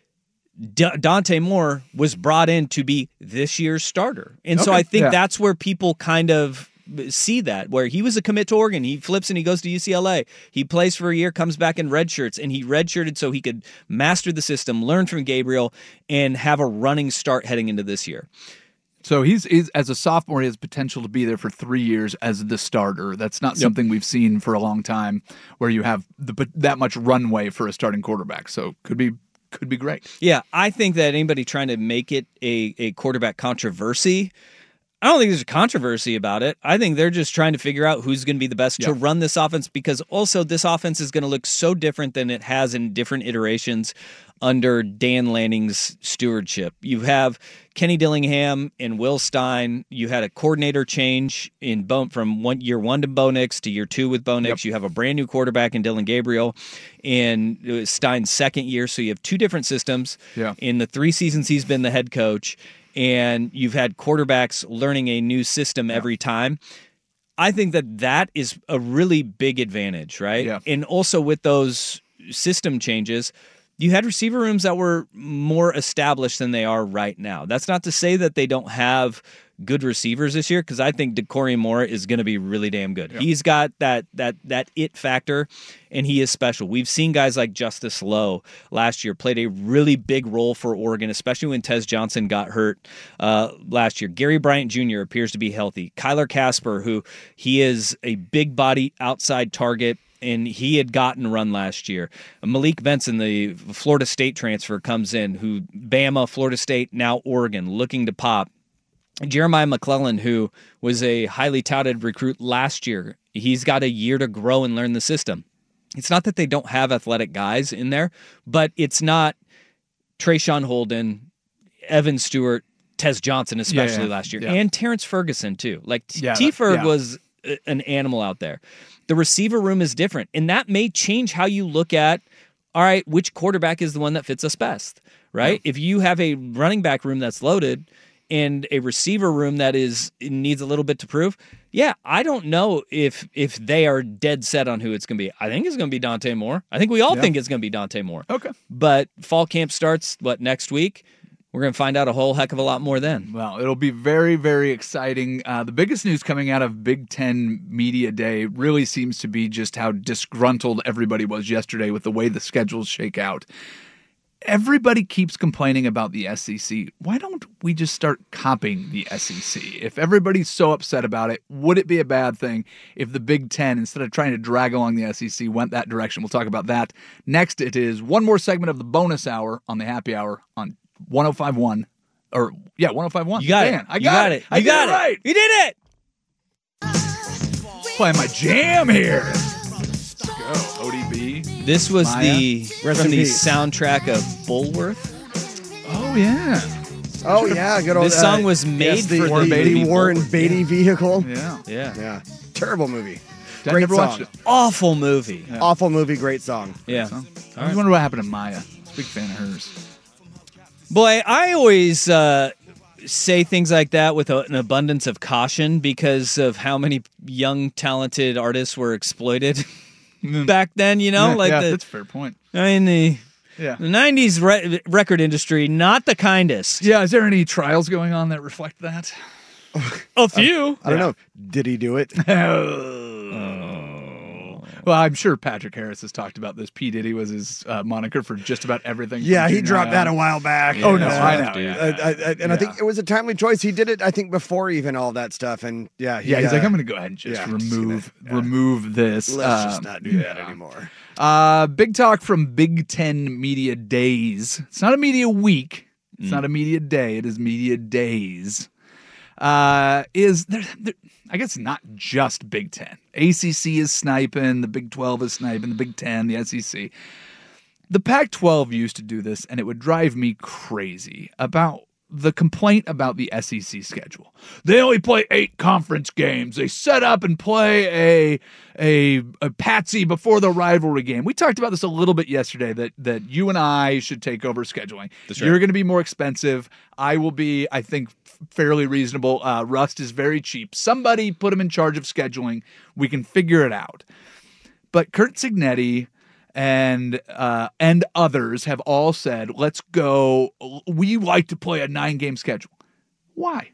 D- Dante Moore was brought in to be this year's starter. And okay. so I think yeah. that's where people kind of see that, where he was a commit to Oregon. He flips and he goes to U C L A. He plays for a year, comes back in red shirts, and he redshirted so he could master the system, learn from Gabriel, and have a running start heading into this year. So he's, he's as a sophomore, he has potential to be there for three years as the starter. That's not yep. something we've seen for a long time, where you have the, that much runway for a starting quarterback. So could be could be great. Yeah, I think that anybody trying to make it a, a quarterback controversy, I don't think there's a controversy about it. I think they're just trying to figure out who's going to be the best yep. to run this offense, because also this offense is going to look so different than it has in different iterations under Dan Lanning's stewardship. You have Kenny Dillingham and Will Stein. You had a coordinator change in Bo, from one year one to Bo Nix to year two with Bo Nix. Yep. You have a brand new quarterback in Dylan Gabriel in Stein's second year. So you have two different systems. Yeah. In the three seasons he's been the head coach, and you've had quarterbacks learning a new system yeah. every time. I think that that is a really big advantage, right? Yeah. And also with those system changes, you had receiver rooms that were more established than they are right now. That's not to say that they don't have good receivers this year, because I think DeCorian Moore is going to be really damn good. Yeah. He's got that that that it factor, and he is special. We've seen guys like Justice Lowe last year played a really big role for Oregon, especially when Tez Johnson got hurt uh, last year. Gary Bryant Junior appears to be healthy. Kyler Casper, who he is a big body outside target, and he had gotten run last year. Malik Benson, the Florida State transfer, comes in, who Bama, Florida State, now Oregon, looking to pop. Jeremiah McClellan, who was a highly touted recruit last year, he's got a year to grow and learn the system. It's not that they don't have athletic guys in there, but it's not Trayshawn Holden, Evan Stewart, Tez Johnson, especially yeah, yeah, last year, yeah. and Terrence Ferguson, too. Like, Yeah, T. that- Ferg yeah. was a- an animal out there. The receiver room is different, and that may change how you look at, all right, which quarterback is the one that fits us best, right? If you have a running back room that's loaded and a receiver room that is needs a little bit to prove, yeah, I don't know if if they are dead set on who it's going to be. I think it's going to be Dante Moore. I think we all Yeah. think it's going to be Dante Moore. Okay. But fall camp starts, what, next week? We're going to find out a whole heck of a lot more then. Well, it'll be very, very exciting. Uh, the biggest news coming out of Big Ten Media Day really seems to be just how disgruntled everybody was yesterday with the way the schedules shake out. Everybody keeps complaining about the S E C. Why don't we just start copying the S E C? If everybody's so upset about it, would it be a bad thing if the Big Ten, instead of trying to drag along the S E C, went that direction? We'll talk about that. Next, it is one more segment of the bonus hour on the Happy Hour on one oh five point one. Or, yeah, one oh five point one. You got Man, it. I You got, it. I You did got it it. right. You did it. Playing my jam here. Let's go, O D B. This was Maya. the Rest from in the peace. soundtrack of Bullworth. Oh, yeah. Oh yeah, good old. This song uh, was made yes, the, for the, the the movie Warren Bullworth. Beatty vehicle. Yeah. Yeah. Yeah, terrible movie. I Great never watched song. it. Awful movie. Awful movie, great song. Yeah. I always wonder what happened to Maya. Big fan of hers. Boy, I always uh, say things like that with a, an abundance of caution because of how many young, talented artists were exploited back then, you know? yeah, like yeah, the, that's a fair point. I mean, the, Yeah. the nineties re- record industry, not the kindest. Yeah, is there any trials going on that reflect that? A few. I don't know. Did he do it? Well, I'm sure Patrick Harris has talked about this. P. Diddy was his uh, moniker for just about everything. from Yeah, he junior dropped high that on. a while back. Oh, no, Uh, I know. Yeah. I- I- I- and I think it was a timely choice. He did it, I think, before even all that stuff. And yeah, he, Yeah, he's uh, like, I'm going to go ahead and just yeah, just remove gonna- yeah. remove this. Let's just Um, not do that yeah. anymore. Uh, big talk from Big Ten Media Days. It's not a media week. It's not a media day. It is media days. Uh, is there, there? I guess not just Big Ten. A C C is sniping. The Big twelve is sniping. The Big Ten, the S E C. The Pac twelve used to do this, and it would drive me crazy about the complaint about the S E C schedule. They only play eight conference games. They set up and play a a, a patsy before the rivalry game. We talked about this a little bit yesterday, that that you and I should take over scheduling. That's right. You're going to be more expensive. I will be, I think, fairly reasonable. Uh, Rust is very cheap. Somebody put him in charge of scheduling. We can figure it out. But Kurt Signetti and uh, and others have all said, let's go. We like to play a nine-game schedule. Why?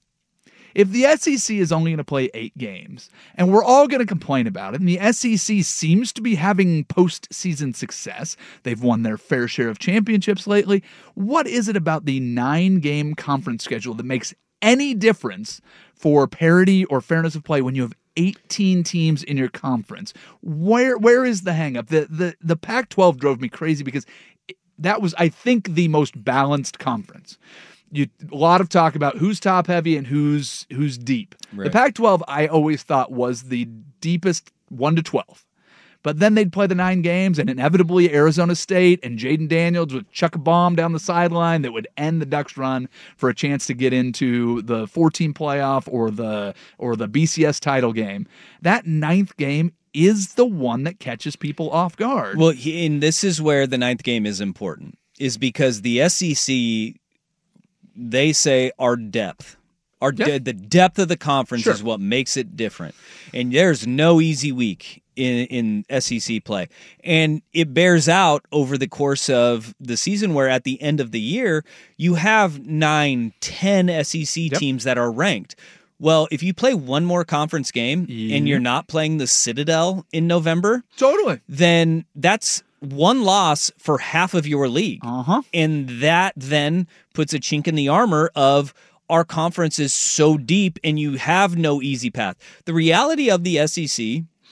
If the S E C is only going to play eight games, and we're all going to complain about it, and the S E C seems to be having postseason success, they've won their fair share of championships lately, what is it about the nine-game conference schedule that makes any difference for parity or fairness of play when you have eighteen teams in your conference? Where where is the hang-up? The, the, the Pac twelve drove me crazy because that was, I think, the most balanced conference. You, a lot of talk about who's top heavy and who's who's deep. Right. The Pac twelve, I always thought, was the deepest one to twelve. But then they'd play the nine games, and inevitably Arizona State and Jaden Daniels would chuck a bomb down the sideline that would end the Ducks' run for a chance to get into the four-team playoff or the or the B C S title game. That ninth game is the one that catches people off guard. Well, he- and this is where the ninth game is important, is because the S E C, they say our depth. Our Yeah. de- the depth of the conference Sure. is what makes it different. And there's no easy week in, in S E C play. And it bears out over the course of the season where at the end of the year, you have nine, ten S E C Yep. teams that are ranked. Well, if you play one more conference game and Yep. you're not playing the Citadel in November, totally. then that's one loss for half of your league. Uh-huh. And that then puts a chink in the armor of our conference is so deep and you have no easy path. The reality of the S E C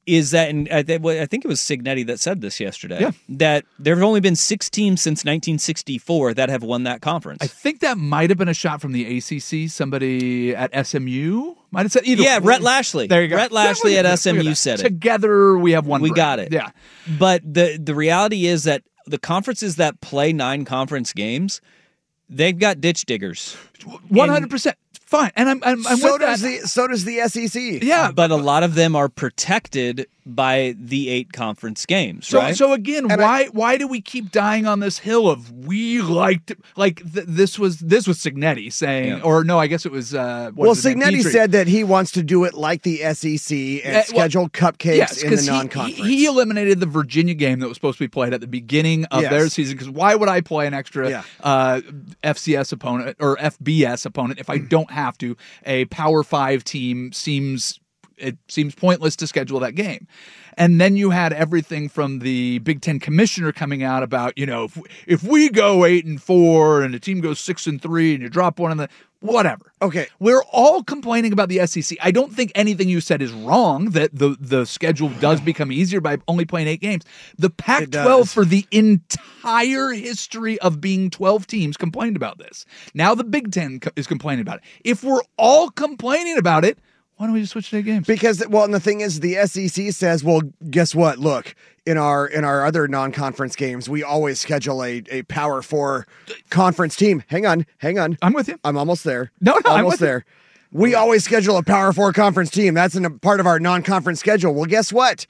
is that, and I, th- I think it was Signetti that said this yesterday, Yeah. that there have only been six teams since nineteen sixty-four that have won that conference. I think that might have been a shot from the A C C. Somebody at S M U might have said either. yeah, Rhett Lashley. There you go. Rhett Lashley Yeah, at look S M U that. said it. Together we have one. We brand. got it. Yeah. But the the reality is that the conferences that play nine conference games, they've got ditch diggers. One hundred percent. Fine, and I'm I'm, I'm so with does that. the so does the S E C. Yeah, But a lot of them are protected by the eight conference games, So, right? so again, And why why do we keep dying on this hill of we liked like th- this was this was Signetti saying, Yeah. or no, I guess it was. Uh, what Well, is his name? Signetti Petrie. said that he wants to do it like the S E C and Uh, well, schedule cupcakes Yes, in the because non-conference. he, he eliminated the Virginia game that was supposed to be played at the beginning of Yes. their season. Because why would I play an extra Yeah. uh, F C S opponent or F B S opponent if I don't have to? A Power Five team seems it seems pointless to schedule that game. And then you had everything from the Big Ten commissioner coming out about, you know, if, if we go eight and four and the team goes six and three and you drop one in the whatever. Okay. We're all complaining about the S E C. I don't think anything you said is wrong, that the, the schedule does become easier by only playing eight games. The Pac twelve does. for the entire history of being twelve teams complained about this. Now the Big Ten co- is complaining about it. If we're all complaining about it, why don't we just switch to eight games? Because well, and the thing is, the S E C says, well, guess what? Look, in our in our other non-conference games, we always schedule a, a Power Four conference team. Hang on, hang on. I'm with you. I'm almost there. No, no, I'm almost with you. there. We always schedule a Power Four conference team. That's in a part of our non-conference schedule. Well, guess what?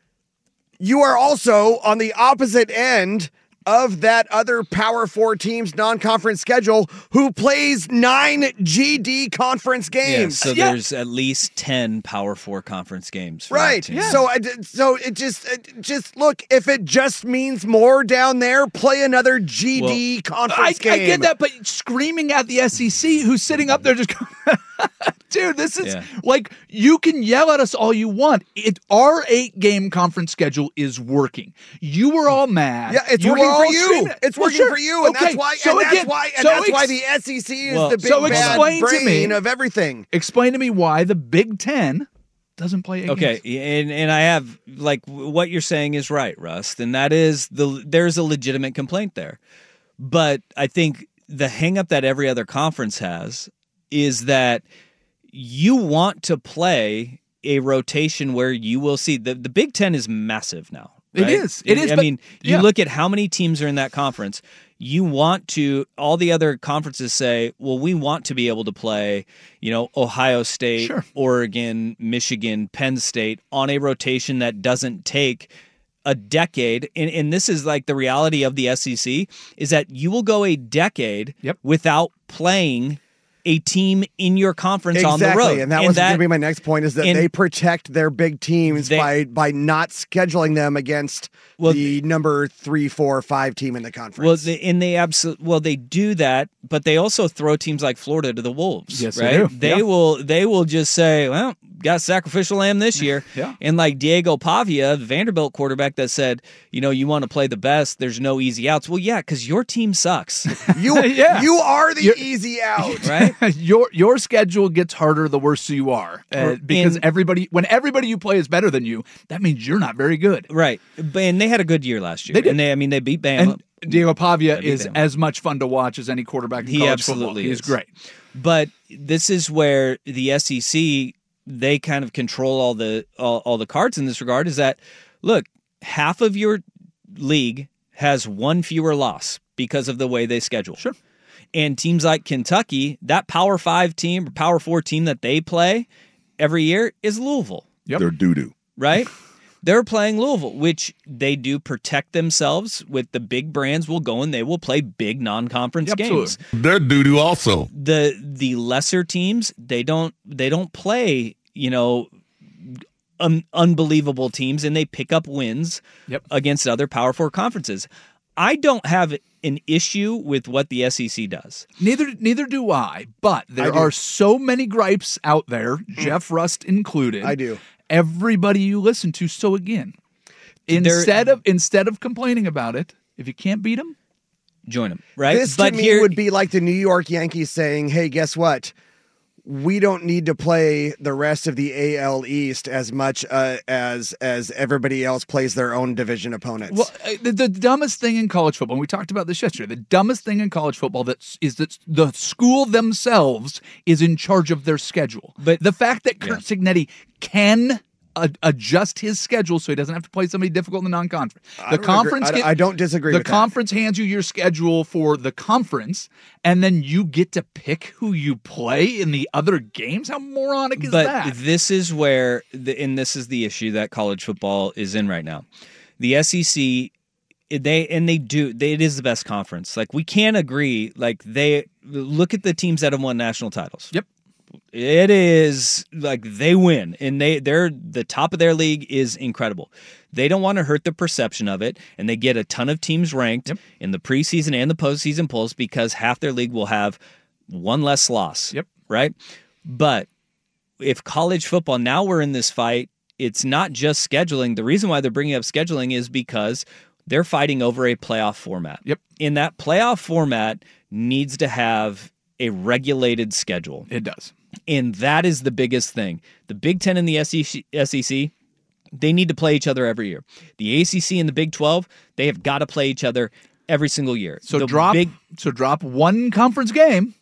You are also on the opposite end of that other Power Four team's non-conference schedule who plays nine G D conference yeah, games. so Yeah. there's at least ten Power Four conference games. For that Right. team. So I did- so it just it just look, if it just means more down there, play another G D I, conference game. I get that, but screaming at the S E C, who's sitting up there just going, dude, this is Yeah. like, you can yell at us all you want. It Our eight game conference schedule is working. You were all mad. Yeah, it's You working were for all you. screaming. It's Well, working sure. for you, and Okay, that's why. so and that's again- why. And so that's why ex- the S E C is Well, the big so bad explain to brain me- of everything. Explain to me why the Big Ten doesn't play eight Okay, games. and and I have like what you're saying is right, Rust, and that is the there's a legitimate complaint there, but I think the hangup that every other conference has is that you want to play a rotation where you will see the the Big Ten is massive now. It right? is. It is, I but- mean, you yeah. look at how many teams are in that conference. You want to, all the other conferences say, well, we want to be able to play, you know, Ohio State, Sure. Oregon, Michigan, Penn State on a rotation that doesn't take a decade. And, and this is like the reality of the S E C is that you will go a decade Yep. without playing a team in your conference Exactly, on the road. and that was going to be my next point: is that and- they protect their big teams They- by by not scheduling them against Well, the number three, four, five team in the conference. Well, they, and they absolutely well they do that, but they also throw teams like Florida to the wolves. Yes, they right? do. They Yeah. will they will just say, well, got sacrificial lamb this year. Yeah. And like Diego Pavia, the Vanderbilt quarterback, that said, you know, you want to play the best. There's no easy outs. Well, yeah, because your team sucks, you Yeah. you are the You're- easy out. right? your your schedule gets harder the worse you are, uh, because And- everybody when everybody you play is better than you, that means you're not very good. Right. But, and they had a good year last year. They did. And they, I mean, they beat Bama. And Diego Pavia That'd be is them. as much fun to watch as any quarterback in He college absolutely football. is. He's great. But this is where the S E C, they kind of control all the all, all the cards in this regard. Is that look, half of your league has one fewer loss because of the way they schedule. Sure. And teams like Kentucky, that Power Five team or Power Four team that they play every year is Louisville, Yep. They're doo-doo. right? They're playing Louisville, which they do protect themselves with the big brands will go and they will play big non-conference Absolutely. games. They're doo-doo also. The the lesser teams, they don't they don't play, you know, un- unbelievable teams, and they pick up wins Yep. against other Power Four conferences. I don't have an issue with what the S E C does. Neither neither do I, but there do. are so many gripes out there, Jeff Rust included. I do. Everybody you listen to. So again, instead of instead of complaining about it, if you can't beat them, Join them, right? This but to me here, would be like the New York Yankees saying, "Hey, guess what? we don't need to play the rest of the A L East as much uh, as as everybody else plays their own division opponents. Well, uh, the, the dumbest thing in college football, and we talked about this yesterday, the dumbest thing in college football that is that the school themselves is in charge of their schedule. But the fact that Kurt yeah. Cignetti can uh, adjust his schedule so he doesn't have to play somebody difficult in the non-conference. I The conference, agree. I, I don't disagree. The with conference that. hands you your schedule for the conference, and then you get to pick who you play in the other games. How moronic is but that? But this is where, the, and this is the issue that college football is in right now. The S E C. They and they do. They, it is the best conference. Like we can't agree. Like they look at the teams that have won national titles. Yep. It is like they win, and they they're the top of their league is incredible. They don't want to hurt the perception of it, and they get a ton of teams ranked yep. in the preseason and the postseason polls because half their league will have one less loss. Yep. Right. But if college football, now we're in this fight. It's not just scheduling. The reason why they're bringing up scheduling is because they're fighting over a playoff format. Yep. In that playoff format needs to have a regulated schedule. It does. And that is the biggest thing. The Big Ten and the S E C, they need to play each other every year. The A C C and the Big twelve, they have got to play each other every single year. So the drop big, so drop one conference game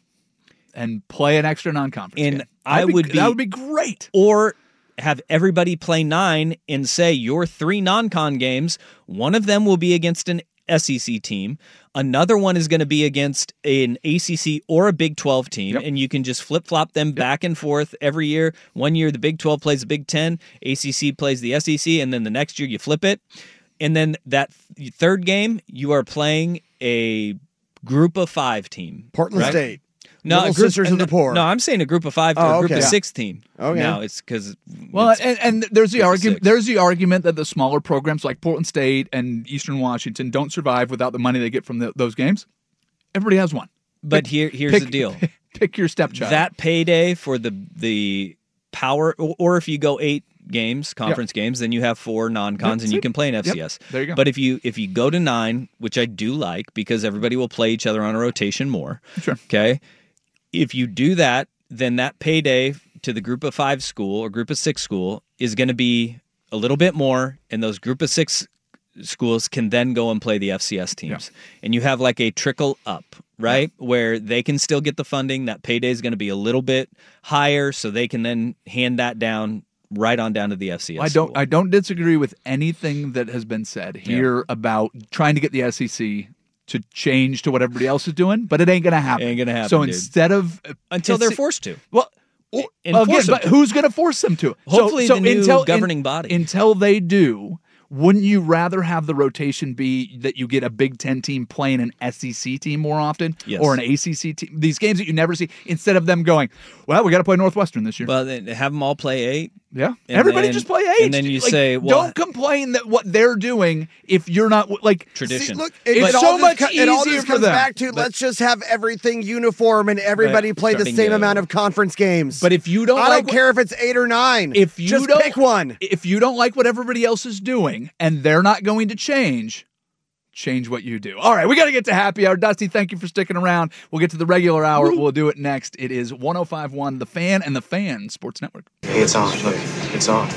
and play an extra non-conference and game. I That'd would be, be that would be great. Or have everybody play nine and say your three non-con games, one of them will be against an S E C team. Another one is going to be against an A C C or a Big twelve team, yep. and you can just flip-flop them yep. back and forth every year. One year the Big twelve plays the Big ten, A C C plays the S E C, and then the next year you flip it. And then that th- third game, you are playing a group of five team. Portland right? State. No, Little group, Sisters of the Poor. No, I'm saying a group of five to oh, a group okay. of six team. Okay. No, it's because well, and, and there's the argument. Six. There's the argument that the smaller programs like Portland State and Eastern Washington don't survive without the money they get from the, those games. Everybody has one. But pick, here, here's pick, the deal: pick your stepchild. That payday for the the power, or, or if you go eight games, conference yep. games, then you have four non-cons, yep, and you can play an F C S. Yep. There you go. But if you if you go to nine, which I do like because everybody will play each other on a rotation more. Sure. Okay. If you do that, then that payday to the group of five school or group of six school is going to be a little bit more, and those group of six schools can then go and play the F C S teams. Yeah. And you have like a trickle up, right? Yeah. Where they can still get the funding. That payday is going to be a little bit higher, so they can then hand that down right on down to the F C S. I don't school. I don't disagree with anything that has been said here yeah. about trying to get the S E C to change to what everybody else is doing, but it ain't gonna happen. It ain't gonna happen. So dude. instead of until they're forced to. Well, or, again, but to. who's gonna force them to? Hopefully, so, the so new until, governing in, body. Until they do, wouldn't you rather have the rotation be that you get a Big Ten team playing an S E C team more often, yes. or an A C C team? These games that you never see, instead of them going, well, we got to play Northwestern this year. Well, then have them all play eight. Yeah, everybody then, just play eight. And then you like, say, well, don't complain that what they're doing if you're not like tradition. See, look, it, it's it so all much just, easier it all just for comes them. back to but, let's just have everything uniform and everybody right. play the Bingo. same amount of conference games. But if you don't, I like don't care if it's eight or nine. If you just don't pick one, if you don't like what everybody else is doing and they're not going to change. Change what you do. All right, we got to get to happy hour. Dusty, thank you for sticking around. We'll get to the regular hour. We'll do it next. It is one oh five point one The Fan and The Fan Sports Network. Hey, it's on. Look, it's on.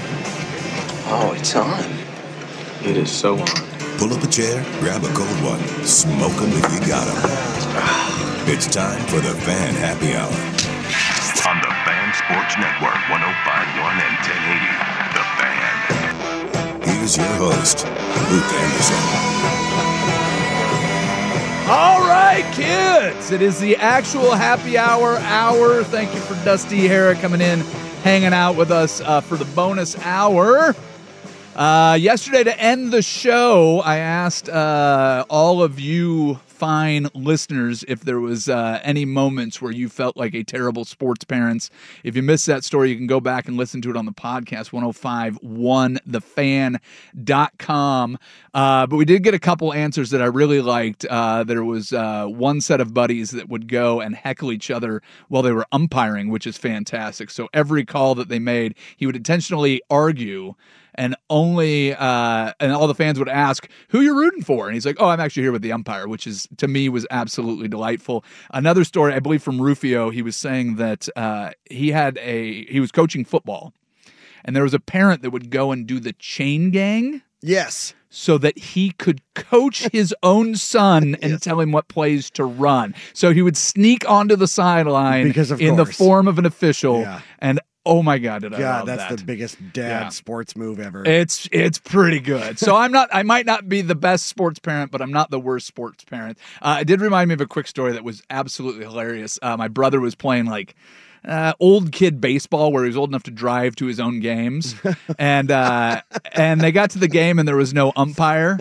Oh, it's on. It is so on. Pull up a chair, grab a cold one, smoke them if you got them. It's time for The Fan Happy Hour. On The Fan Sports Network, one oh five point one and ten eighty. The Fan. Here's your host, Luke Anderson. All right, kids. It is the actual happy hour hour. Thank you for Dusty Hara coming in, hanging out with us uh, for the bonus hour. Uh, yesterday, to end the show, I asked uh, all of you fine listeners if there was uh, any moments where you felt like a terrible sports parents. If you missed that story, you can go back and listen to it on the podcast, one oh five point one the fan dot com. Uh, but we did get a couple answers that I really liked. Uh, there was uh, one set of buddies that would go and heckle each other while they were umpiring, which is fantastic. So every call that they made, he would intentionally argue and only uh, and all the fans would ask who you're rooting for, and he's like, "Oh, I'm actually here with the umpire," which is to me was absolutely delightful. Another story, I believe, from Rufio, he was saying that uh, he had a he was coaching football, and there was a parent that would go and do the chain gang. Yes. So that he could coach his own son and Yes. tell him what plays to run. So he would sneak onto the sideline Because of in the course. form of an official. Yeah. And oh my God, did I God, love that's that. the biggest dad Yeah. sports move ever. It's it's pretty good. So I'm not. I might not be the best sports parent, but I'm not the worst sports parent. Uh, it did remind me of a quick story that was absolutely hilarious. Uh, my brother was playing like uh, old kid baseball, where he was old enough to drive to his own games, and uh, and they got to the game and there was no umpire.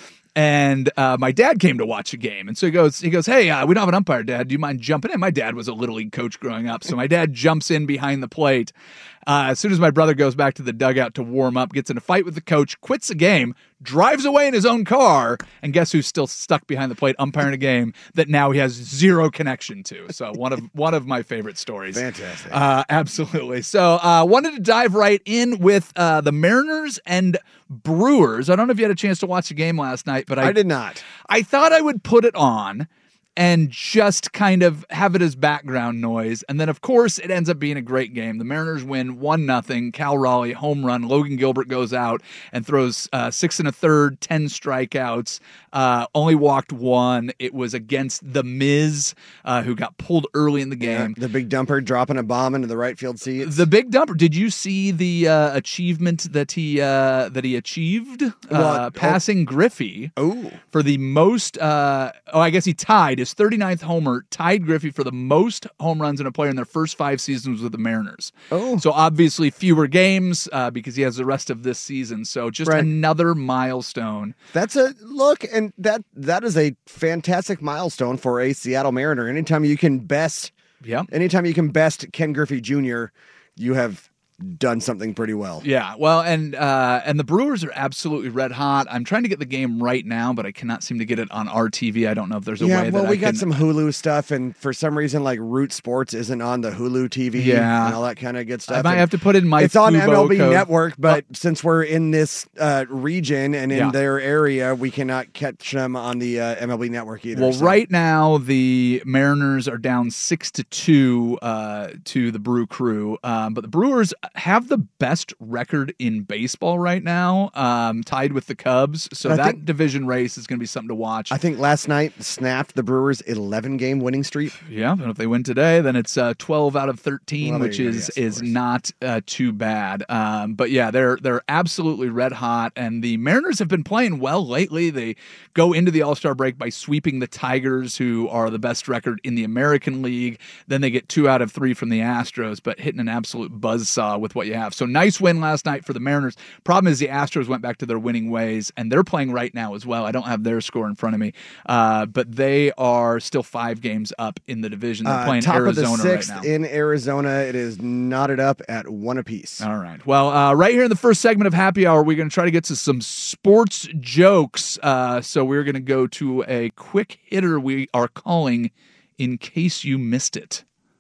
And uh, my dad came to watch a game, and so he goes, he goes, "Hey, uh, we don't have an umpire, Dad. Do you mind jumping in?" My dad was a little league coach growing up, so my dad jumps in behind the plate. Uh, as soon as my brother goes back to the dugout to warm up, gets in a fight with the coach, quits the game, drives away in his own car, and guess who's still stuck behind the plate umpiring a game that now he has zero connection to? So one of one of my favorite stories. Fantastic. Uh, absolutely. So uh, wanted to dive right in with uh, the Mariners and Brewers. I don't know if you had a chance to watch the game last night, but I, I did not. I thought I would put it on and just kind of have it as background noise. And then, of course, it ends up being a great game. The Mariners win one nothing. Cal Raleigh, home run. Logan Gilbert goes out and throws uh, six and a third, ten strikeouts. Uh, only walked one. It was against The Miz, uh, who got pulled early in the game. Yeah, the big dumper dropping a bomb into the right field seats. The big dumper. Did you see the uh, achievement that he uh, that he achieved? Uh, What? passing Griffey Oh. for the most. Uh, oh, I guess he tied his thirty-ninth homer. Tied Griffey for the most home runs in a player in their first five seasons with the Mariners. Oh. So obviously fewer games uh, because he has the rest of this season. So just Right. another milestone. That's a look, and that that is a fantastic milestone for a Seattle Mariner. Anytime you can best, Yep. anytime you can best Ken Griffey Junior, you have done something pretty well. Yeah, well, and uh, and the Brewers are absolutely red hot. I'm trying to get the game right now, but I cannot seem to get it on R T V. I don't know if there's a Yeah, way well, that we I got can. some Hulu stuff, and for some reason, like Root Sports isn't on the Hulu T V Yeah. and all that kind of good stuff. I might And have to put in my. it's on Fubo M L B code. Network, but since we're in this uh, region and in Yeah. their area, we cannot catch them on the uh, M L B Network either. Well, so- right now the Mariners are down six to two uh, to the Brew Crew, um, but the Brewers have the best record in baseball right now, um, tied with the Cubs. So I that think- division race is going to be something to watch. I think last night snapped the Brewers' eleven game winning streak. Yeah, and if they win today, then it's uh, twelve out of thirteen, Well, there which you go. is Yes, of is course. not uh, too bad. Um, but yeah, they're they're absolutely red hot, and the Mariners have been playing well lately. They go into the All Star break by sweeping the Tigers, who are the best record in the American League. Then they get two out of three from the Astros, but hitting an absolute buzzsaw with what you have. So nice win last night for the Mariners. Problem is the Astros went back to their winning ways, and they're playing right now as well. I don't have their score in front of me, uh, but they are still five games up in the division. They're Uh, playing top Arizona of the sixth right now. in Arizona. It is knotted up at one apiece. All right. Well, uh, right here in the first segment of Happy Hour, we're going to try to get to some sports jokes. Uh, so we're going to go to a quick hitter we are calling In Case You Missed It.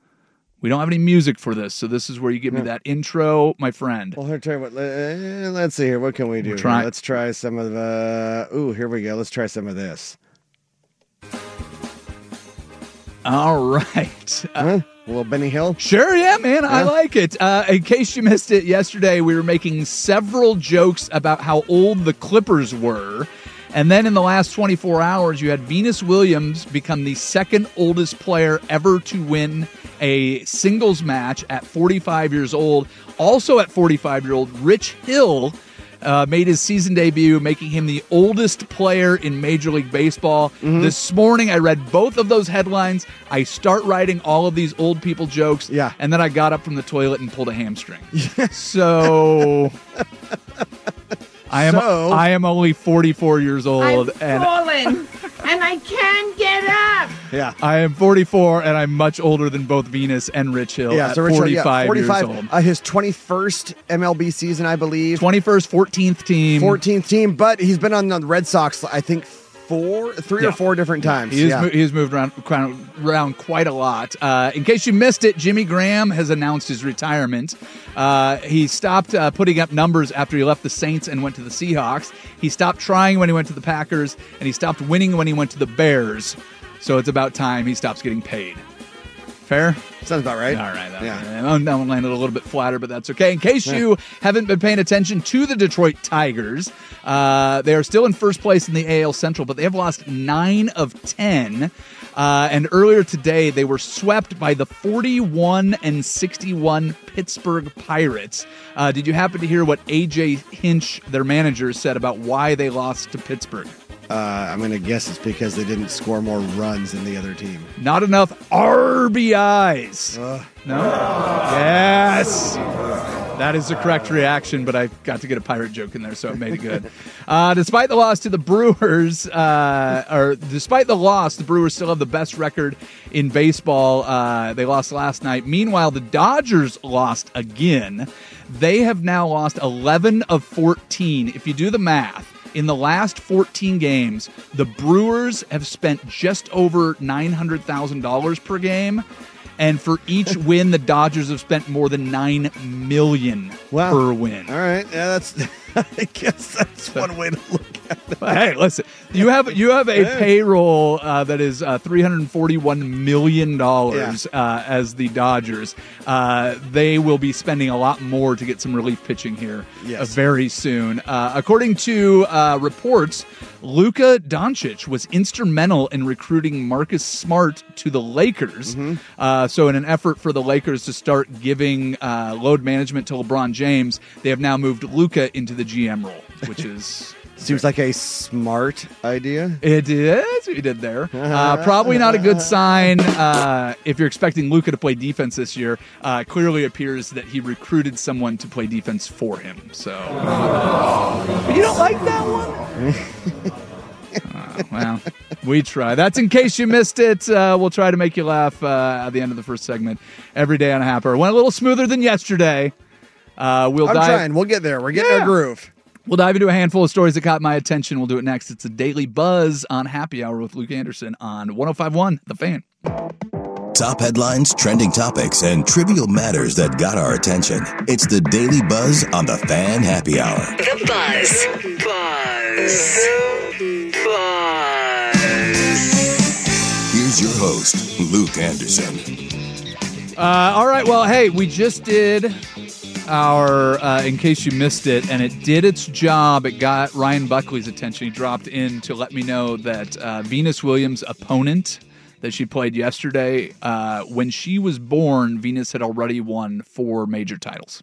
We don't have any music for this, so this is where you give me that intro, my friend. Well, I'll tell you what. Uh, let's see here. What can we do? We'll try- here? Let's try some of the. Ooh, here we go. Let's try some of this. All right. Uh, Huh? A little Benny Hill. Sure, yeah, man. I Yeah. like it. Uh, in case you missed it yesterday, we were making several jokes about how old the Clippers were. And then in the last twenty-four hours, you had Venus Williams become the second oldest player ever to win a singles match at forty-five years old. Also at forty-five-year-old, Rich Hill uh, made his season debut, making him the oldest player in Major League Baseball. Mm-hmm. This morning, I read both of those headlines. I start writing all of these old people jokes. Yeah. And then I got up from the toilet and pulled a hamstring. So I am So- I am only forty-four years old, I've and fallen and I can't get up. Yeah. I am forty-four, and I'm much older than both Venus and Rich Hill. Yeah, at so Rich Hill, yeah, forty-five, forty-five years old. Uh, his twenty-first M L B season, I believe. twenty-first, fourteenth team. fourteenth team, but he's been on the Red Sox, I think, four, three Yeah. or four different times. He has, yeah. mo- he has moved around, around quite a lot. Uh, in case you missed it, Jimmy Graham has announced his retirement. Uh, he stopped uh, putting up numbers after he left the Saints and went to the Seahawks. He stopped trying when he went to the Packers, and he stopped winning when he went to the Bears. So it's about time he stops getting paid. Fair? Sounds about right. All right. That, Yeah. yeah. That one landed a little bit flatter, but that's okay. In case you haven't been paying attention to the Detroit Tigers, uh, they are still in first place in the A L Central, but they have lost nine of ten. Uh, and earlier today, they were swept by the forty-one and sixty-one Pittsburgh Pirates. Uh, did you happen to hear what A J Hinch, their manager, said about why they lost to Pittsburgh? Uh, I'm going to guess it's because they didn't score more runs than the other team. Not enough R B Is. Uh, No? Yes. That is the correct reaction, but I got to get a pirate joke in there, so it made it good. Uh, despite the loss to the Brewers, uh, or despite the loss, the Brewers still have the best record in baseball. Uh, they lost last night. Meanwhile, the Dodgers lost again. They have now lost eleven of fourteen. If you do the math, in the last fourteen games, the Brewers have spent just over nine hundred thousand dollars per game. And for each win, the Dodgers have spent more than nine million dollars Wow. per win. all right. Yeah, that's. I guess that's one way to look at it. But hey, listen, you have you have a Hey. payroll uh, that is uh, three hundred forty-one million dollars uh, as the Dodgers. Uh, they will be spending a lot more to get some relief pitching here Yes. uh, very soon. Uh, according to uh, reports, Luka Doncic was instrumental in recruiting Marcus Smart to the Lakers. Mm-hmm. Uh, so in an effort for the Lakers to start giving uh, load management to LeBron James, they have now moved Luka into the G M role, which is... Seems like a smart idea. It is. He did there. Uh, probably not a good sign uh, if you're expecting Luka to play defense this year. Uh, it clearly appears that he recruited someone to play defense for him. So you don't like that one? Uh, well, we try. That's in case you missed it. Uh, we'll try to make you laugh uh, at the end of the first segment every day on a Happy Hour. Went a little smoother than yesterday. Uh, we'll I'm dive. trying. We'll get there. We're getting Yeah. our groove. We'll dive into a handful of stories that caught my attention. We'll do it next. It's a Daily Buzz on Happy Hour with Luke Anderson on one oh five point one The Fan. Top headlines, trending topics, and trivial matters that got our attention. It's the Daily Buzz on the Fan Happy Hour. The Buzz. Buzz. Buzz. Here's your host, Luke Anderson. Uh, all right. Well, hey, we just did our, uh, in case you missed it, and it did its job. It got Ryan Buckley's attention. He dropped in to let me know that uh, Venus Williams' opponent that she played yesterday, uh, when she was born, Venus had already won four major titles.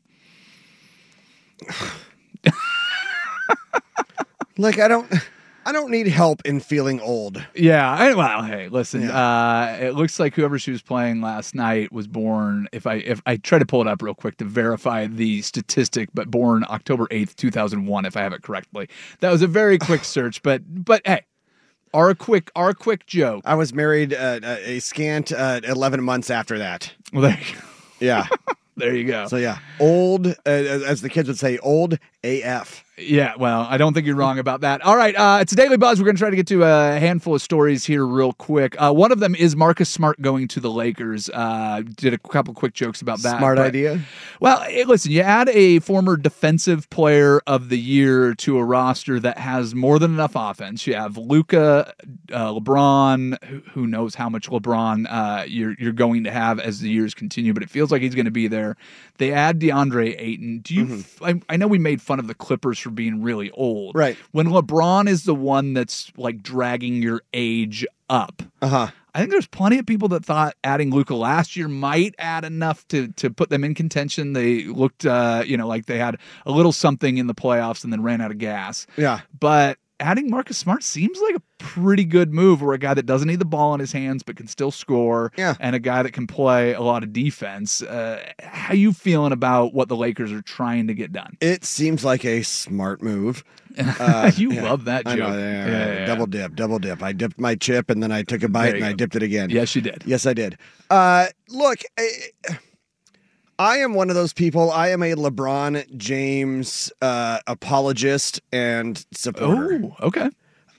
Like I don't, I don't need help in feeling old. Yeah. I, well, hey, listen. Yeah. Uh, it looks like whoever she was playing last night was born. If I if I try to pull it up real quick to verify the statistic, but born October eighth, two thousand one, if I have it correctly. That was a very quick search, but but hey, our quick our quick joke. I was married uh, a scant uh, eleven months after that. Well, there you go. Yeah. There you go. So yeah, old, uh, as the kids would say, old A F. Yeah, well, I don't think you're wrong about that. All right, uh, it's a Daily Buzz. We're going to try to get to a handful of stories here real quick. Uh, one of them is Marcus Smart going to the Lakers. Uh, did a couple quick jokes about that. Smart but- idea. Well, hey, listen, you add a former defensive player of the year to a roster that has more than enough offense. You have Luka, uh, LeBron, who, who knows how much LeBron uh, you're, you're going to have as the years continue, but it feels like he's going to be there. They add DeAndre Ayton. Do you? Mm-hmm. I, I know we made fun of the Clippers for being really old. Right. When LeBron is the one that's like dragging your age up. Uh huh. I think there's plenty of people that thought adding Luka last year might add enough to to put them in contention. They looked, uh, you know, like they had a little something in the playoffs and then ran out of gas. Yeah. But adding Marcus Smart seems like a pretty good move for a guy that doesn't need the ball in his hands but can still score. Yeah. And a guy that can play a lot of defense. Uh, how you feeling about what the Lakers are trying to get done? It seems like a smart move. Uh, you yeah. love that I joke. know, yeah, Yeah, yeah, yeah, yeah. Double dip, double dip. I dipped my chip and then I took a bite There you and I go. dipped it again. Yes, you did. Yes, I did. Uh, look, I, I am one of those people. I am a LeBron James uh, apologist and supporter. Oh, okay.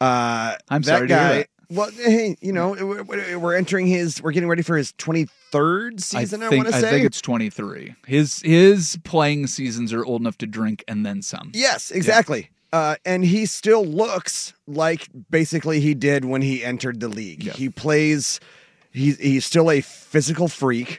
Uh, I'm that sorry to guy, hear that. Well, hey, you know, we're, we're entering his. We're getting ready for his twenty-third season. I, think, want to say. I think it's twenty-three. His his playing seasons are old enough to drink and then some. Yes, exactly. Yeah. Uh, and he still looks like basically he did when he entered the league. Yeah. He plays. He's he's still a physical freak.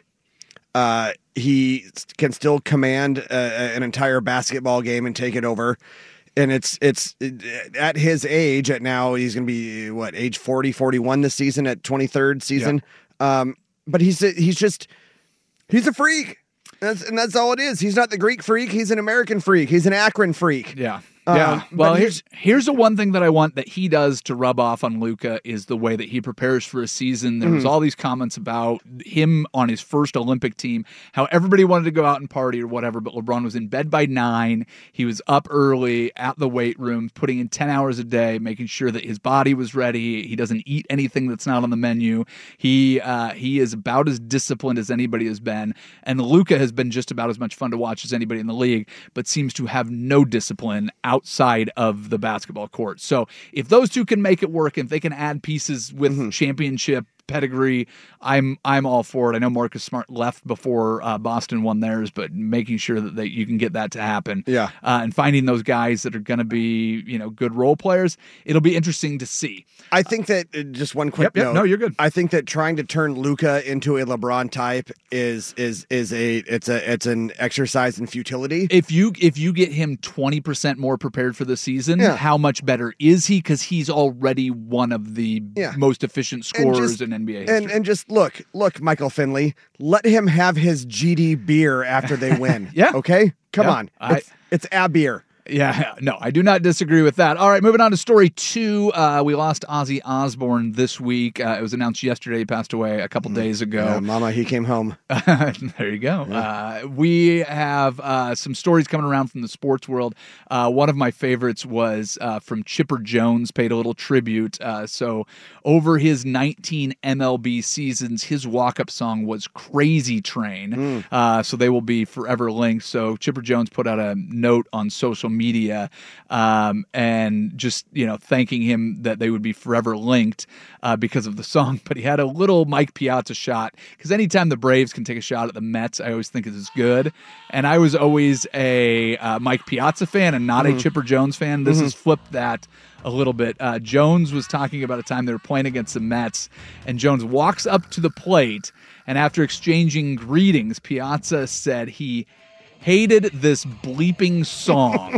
Uh, he can still command a, an entire basketball game and take it over. And it's it's at his age, at now he's going to be what, age forty, forty-one this season, at twenty-third season. Yeah. Um, but he's he's just he's a freak. That's, and that's all it is. He's not the Greek freak. He's an American freak. He's an Akron freak. Yeah. Um, yeah. Well, he- here's here's the one thing that I want that he does to rub off on Luka is the way that he prepares for a season. There was Mhm. all these comments about him on his first Olympic team, how everybody wanted to go out and party or whatever, but LeBron was in bed by nine. He was up early at the weight room, putting in ten hours a day, making sure that his body was ready. He doesn't eat anything that's not on the menu. He uh, he is about as disciplined as anybody has been, and Luka has been just about as much fun to watch as anybody in the league, but seems to have no discipline outside of the basketball court. So if those two can make it work, if they can add pieces with Mm-hmm. championship pedigree, I'm I'm all for it. I know Marcus Smart left before uh, Boston won theirs, but making sure that they, you can get that to happen, Yeah. uh, and finding those guys that are going to be, you know, good role players, it'll be interesting to see. I think that uh, just one quick Yep, yep, note. no, you're good. I think that trying to turn Luka into a LeBron type is is is a it's a it's an exercise in futility. If you if you get him twenty percent more prepared for the season, Yeah. how much better is he? Because he's already one of the Yeah. most efficient And scorers just- in N B A history. And and just look, look, Michael Finley, let him have his G D beer after they win. Yeah. Okay? Come Yeah. on. I- It's, it's a beer. Yeah, no, I do not disagree with that. All right, moving on to story two. Uh, we lost Ozzy Osbourne this week. Uh, it was announced yesterday. He passed away a couple days ago. Yeah, mama, he came home. There you go. Uh, we have uh, some stories coming around from the sports world. Uh, one of my favorites was uh, from Chipper Jones, paid a little tribute. Uh, so over his nineteen M L B seasons, his walk-up song was Crazy Train. Mm. Uh, so they will be forever linked. So Chipper Jones put out a note on social media um, and just, you know, thanking him that they would be forever linked uh, because of the song. But he had a little Mike Piazza shot, because anytime the Braves can take a shot at the Mets, I always think it is good. And I was always a uh, Mike Piazza fan and not Mhm. a Chipper Jones fan. This Mhm. has flipped that a little bit. Uh, Jones was talking about a time they were playing against the Mets, and Jones walks up to the plate, and after exchanging greetings, Piazza said he hated this bleeping song.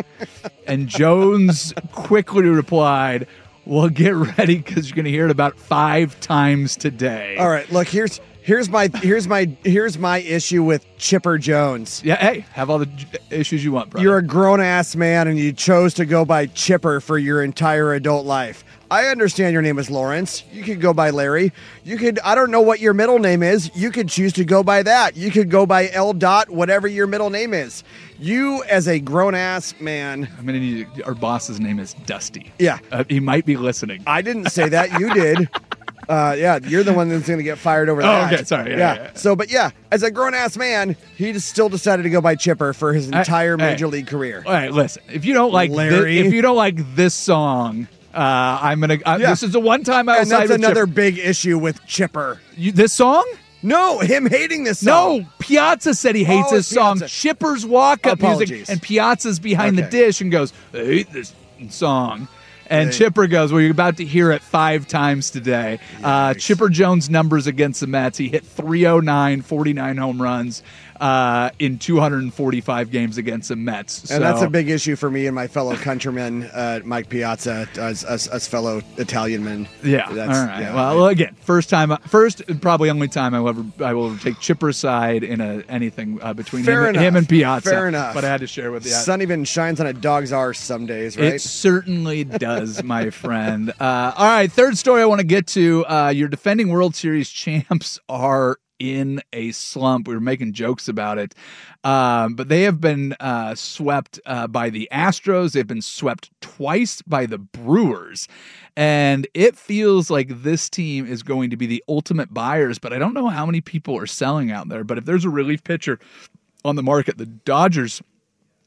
And Jones quickly replied, well, get ready, because you're going to hear it about five times today. All right, look, here's here's my here's my here's my issue with Chipper Jones. Yeah, hey, have all the j- issues you want, brother. You're a grown ass man and you chose to go by Chipper for your entire adult life. I understand your name is Lawrence. You could go by Larry. You could, I don't know what your middle name is. You could choose to go by that. You could go by L. Dot, whatever your middle name is. You, as a grown ass man. I'm going to need our boss's name is Dusty. Yeah. Uh, he might be listening. I didn't say that. You did. Uh, yeah, you're the one that's going to get fired over Oh, that. okay, sorry. Yeah, yeah, yeah. So, but yeah, as a grown ass man, he just still decided to go by Chipper for his I- entire hey. major league career. All right, listen. If you don't like, thi- Larry. if you don't like this song, uh, I'm gonna. Uh, Yeah. This is the one time I will And side that's with another Chipper. big issue with Chipper. You, this song? No, him hating this song. No, Piazza said he hates Oh, this it's song. Piazza. Chipper's walk-up music, Apologies. and Piazza's behind the Okay. dish and goes, I hate this song. And Hey. Chipper goes, well, you're about to hear it five times today. Uh, Chipper Jones' numbers against the Mets. He hit three oh nine, forty-nine home runs uh, in two hundred forty-five games against the Mets. And that's So- a big issue for me and my fellow countryman, uh, Mike Piazza, as us, us fellow Italian men. Yeah. That's- All right. yeah, well, I- again, first time, first and probably only time I will ever I will ever take Chipper's side in a anything uh, between Fair him, enough. him and Piazza. Fair enough. But I had to share with you. Sun even shines on a dog's arse some days, right? It certainly does, my friend. Uh, all right, third story I want to get to. Uh, your defending World Series champs are in a slump. We were making jokes about it. Um, but they have been uh, swept uh, by the Astros. They've been swept twice by the Brewers. And it feels like this team is going to be the ultimate buyers, but I don't know how many people are selling out there. But if there's a relief pitcher on the market, the Dodgers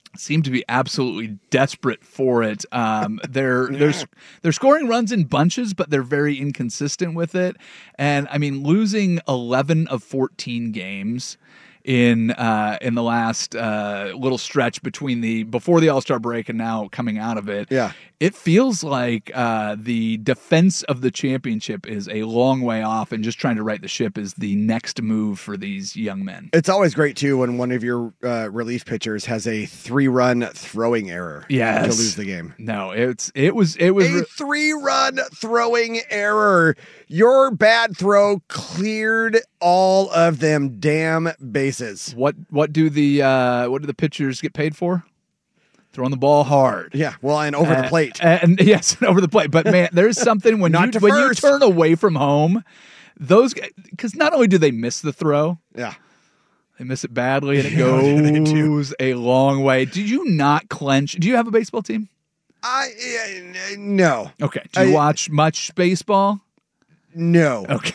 seem to be absolutely desperate for it. Um, they're they're they're scoring runs in bunches, but they're very inconsistent with it. And I mean, losing eleven of fourteen games in uh, in the last uh, little stretch between the before the All-Star break and now coming out of it. Yeah. It feels like uh, the defense of the championship is a long way off, and just trying to right the ship is the next move for these young men. It's always great, too, when one of your uh, relief pitchers has a three-run throwing error Yes. to lose the game. No, it's it was it was A re- three-run throwing error. Your bad throw cleared all of them damn bases. what what do the uh, what do the pitchers get paid for? Throwing the ball hard. Yeah, well, and over Uh, the plate. And yes, over the plate. But man, there's something when Not you to when first. you turn away from home, those because not only do they miss the throw, Yeah. they miss it badly, and it Yeah, they do. goes a long way. Did you not clench? Do you have a baseball team? I uh, no. Okay. Do you I- watch much baseball? No. Okay.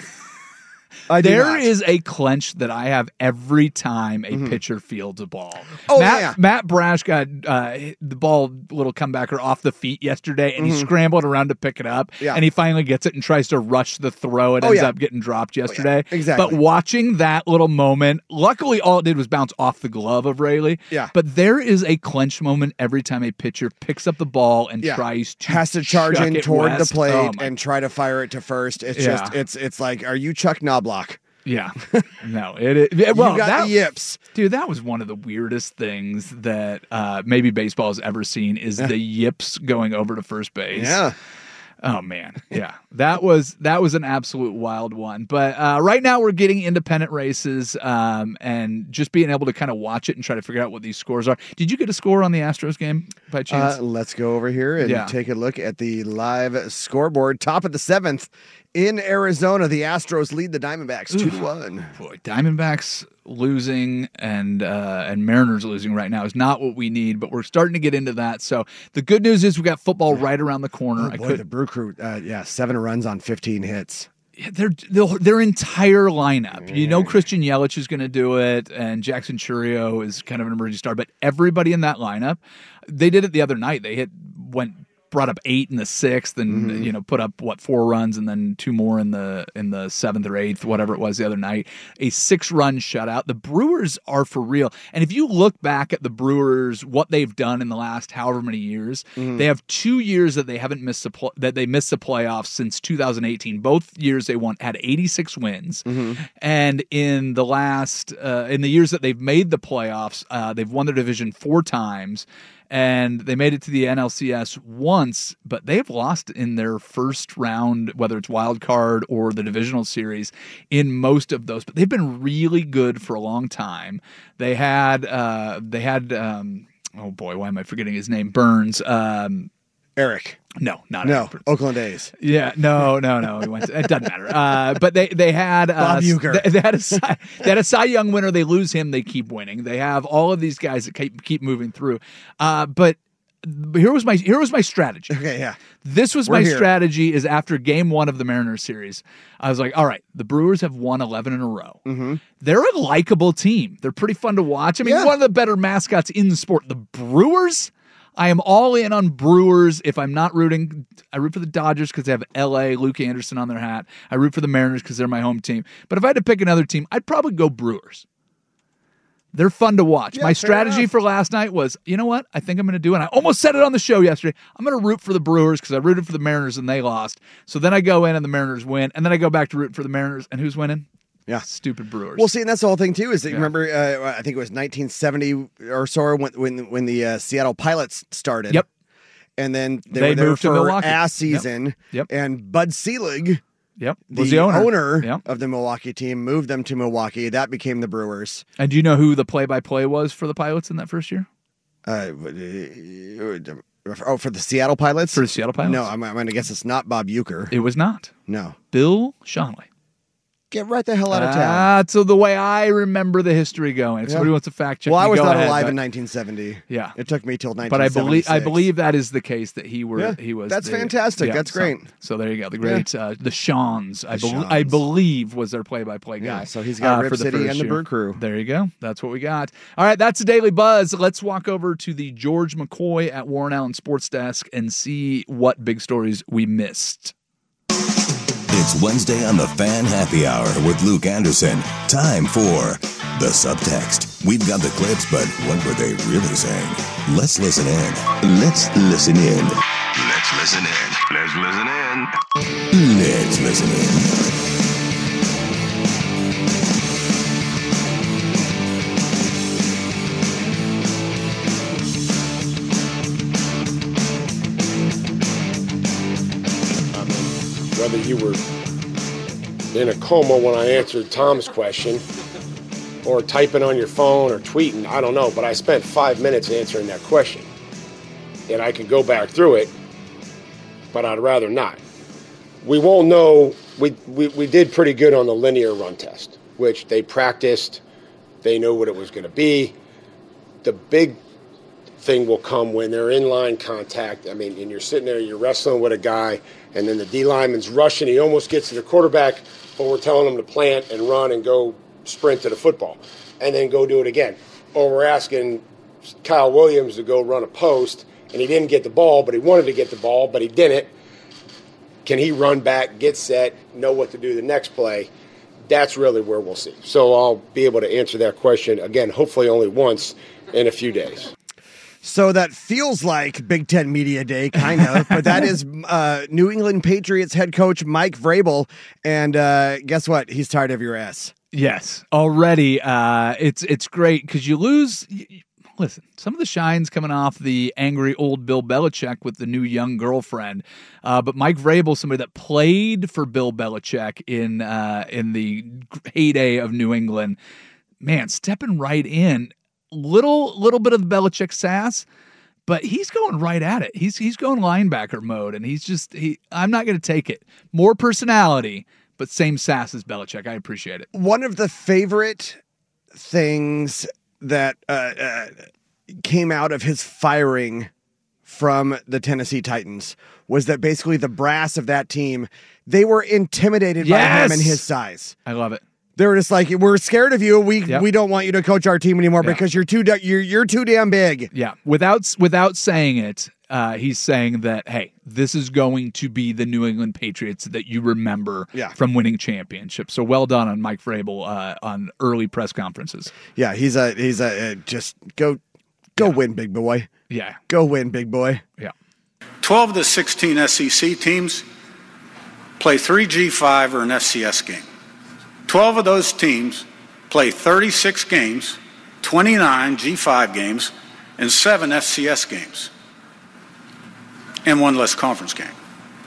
I do There not. is a clench that I have every time a pitcher fields a ball. Oh, Matt, yeah. Matt Brash got uh, the ball, little comebacker off the feet yesterday, and he scrambled around to pick it up. Yeah. And he finally gets it and tries to rush the throw. It Oh, ends yeah. up getting dropped yesterday. Exactly. But watching that little moment, luckily all it did was bounce off the glove of Rayleigh. Yeah. But there is a clench moment every time a pitcher picks up the ball and Yeah. tries to has to charge chuck in it toward west. the plate Oh, my and try to fire it to first. It's Yeah. just it's it's like, are you Chuck Knobloch? Yeah. No, it is. it- Well, you got that, the yips. Dude, that was one of the weirdest things that uh, maybe baseball has ever seen is the yips going over to first base. Yeah. Oh man, yeah, that was that was an absolute wild one. But uh, right now we're getting independent races um, and just being able to kind of watch it and try to figure out what these scores are. Did you get a score on the Astros game by chance? Uh, let's go over here and Yeah. take a look at the live scoreboard. Top of the seventh in Arizona, the Astros lead the Diamondbacks two to one. Boy, Diamondbacks losing and uh, and Mariners losing right now is not what we need, but we're starting to get into that. So the good news is we got football right around the corner. Oh, I boy, could, the Brew Crew, uh, yeah, seven runs on fifteen hits. their their their entire lineup. You know, Christian Yelich is going to do it, and Jackson Churio is kind of an emerging star. But everybody in that lineup, they did it the other night. They hit went brought up eight in the sixth, and Mm-hmm. you know put up what four runs, and then two more in the in the seventh or eighth, whatever it was the other night. A six run shutout. The Brewers are for real. And if you look back at the Brewers, what they've done in the last however many years, Mm-hmm. they have two years that they haven't missed the pl- that they missed the playoffs since two thousand eighteen. Both years they won had eighty-six wins, Mm-hmm. and in the last uh, in the years that they've made the playoffs, uh, they've won their division four times. And they made it to the N L C S once, but they've lost in their first round, whether it's wild card or the divisional series, in most of those. But they've been really good for a long time. They had, uh, they had, um, oh boy, why am I forgetting his name? Burns. Um, Eric. no, not No, Eric Burns. Oakland A's. Yeah, no, no, no. He went to, it doesn't matter. Uh, but they they had uh, Bob Uecker. They, they had a Cy, they had a Cy Young winner. They lose him, they keep winning. They have all of these guys that keep keep moving through. Uh, but here was my here was my strategy. Okay, yeah. This was We're my here. strategy. Is after game one of the Mariners series, I was like, all right, the Brewers have won eleven in a row. Mm-hmm. They're a likable team. They're pretty fun to watch. I mean, Yeah. one of the better mascots in the sport. The Brewers. I am all in on Brewers. If I'm not rooting, I root for the Dodgers because they have L A, Luke Anderson on their hat. I root for the Mariners because they're my home team. But if I had to pick another team, I'd probably go Brewers. They're fun to watch. Yeah, my fair strategy enough. for last night was, you know what? I think I'm going to do, and I almost said it on the show yesterday. I'm going to root for the Brewers because I rooted for the Mariners and they lost. So then I go in and the Mariners win, and then I go back to root for the Mariners, and who's winning? Yeah. Stupid Brewers. Well, see, and that's the whole thing too. Is that you Yeah. remember? Uh, I think it was nineteen seventy or so when when when the uh, Seattle Pilots started. Yep. And then they, They were there moved to for Milwaukee. a Yep. season. Yep. And Bud Selig, Yep. the, Was the owner. owner, Yep. of the Milwaukee team, moved them to Milwaukee. That became the Brewers. And do you know who the play-by-play was for the Pilots in that first year? Uh, oh, for the Seattle Pilots? For the Seattle Pilots? No, I'm, I'm going to guess it's not Bob Uecker. It was not. No. Bill Schonely. get right the hell out of town. Ah, so the way I remember the history going. If somebody Yeah. wants to fact check. Well, I me, was go not ahead, alive but- in nineteen seventy. Yeah, it took me till nineteen But I seventy-six. believe I believe that is the case that he were Yeah, he was. that's the- fantastic. yeah, That's so- great. So, there you go. The great uh, the Shawns. I, The bel I Shawns. believe was their play-by-play guy. Yeah, so he's got uh, Rip for the City first and the year. Bird Crew. There you go. That's what we got. All right, that's the Daily Buzz. Let's walk over to the George McCoy at Warren Allen Sports Desk and see what big stories we missed. It's Wednesday on the Fan Happy Hour with Luke Anderson. Time for the subtext. We've got the clips, but what were they really saying? Let's listen in. Let's listen in. Let's listen in. Let's listen in. Let's listen in. Whether you were in a coma when I answered Tom's question, or typing on your phone or tweeting, I don't know, but I spent five minutes answering that question. And I could go back through it, but I'd rather not. We won't know, we, we, we did pretty good on the linear run test, which they practiced, they knew what it was going to be. The big thing will come when they're in line contact. I mean, and you're sitting there, you're wrestling with a guy, and then the D lineman's rushing. He almost gets to the quarterback, but we're telling him to plant and run and go sprint to the football, and then go do it again. Or we're asking Kyle Williams to go run a post, and he didn't get the ball, but he wanted to get the ball, but he didn't. Can he run back, get set, know what to do the next play? That's really where we'll see. So I'll be able to answer that question, again, hopefully only once in a few days. So that feels like Big Ten Media Day, kind of, but that is uh, New England Patriots head coach Mike Vrabel, and uh, guess what? He's tired of your ass. Yes, already. Uh, it's it's great because you lose. Y- y- listen, some of the shine's coming off the angry old Bill Belichick with the new young girlfriend, uh, but Mike Vrabel, somebody that played for Bill Belichick in uh, in the heyday of New England, man, stepping right in. Little little bit of the Belichick sass, but he's going right at it. He's he's going linebacker mode, and he's just he. I'm not going to take it. More personality, but same sass as Belichick. I appreciate it. One of the favorite things that uh, uh, came out of his firing from the Tennessee Titans was that basically the brass of that team, they were intimidated by him Yes! and his size. I love it. They were just like, we're scared of you. We Yep. we don't want you to coach our team anymore Yeah. because you're too da- you're you're too damn big. Yeah, without without saying it, uh, he's saying that, hey, this is going to be the New England Patriots that you remember Yeah. from winning championships. So well done on Mike Vrabel uh, on early press conferences. Yeah, he's a he's a uh, just go go win, big boy. Yeah, Go win, big boy. yeah. twelve of the sixteen S E C teams play three G five or an F C S game. twelve of those teams play thirty-six games, twenty-nine G five games, and seven F C S games, and one less conference game.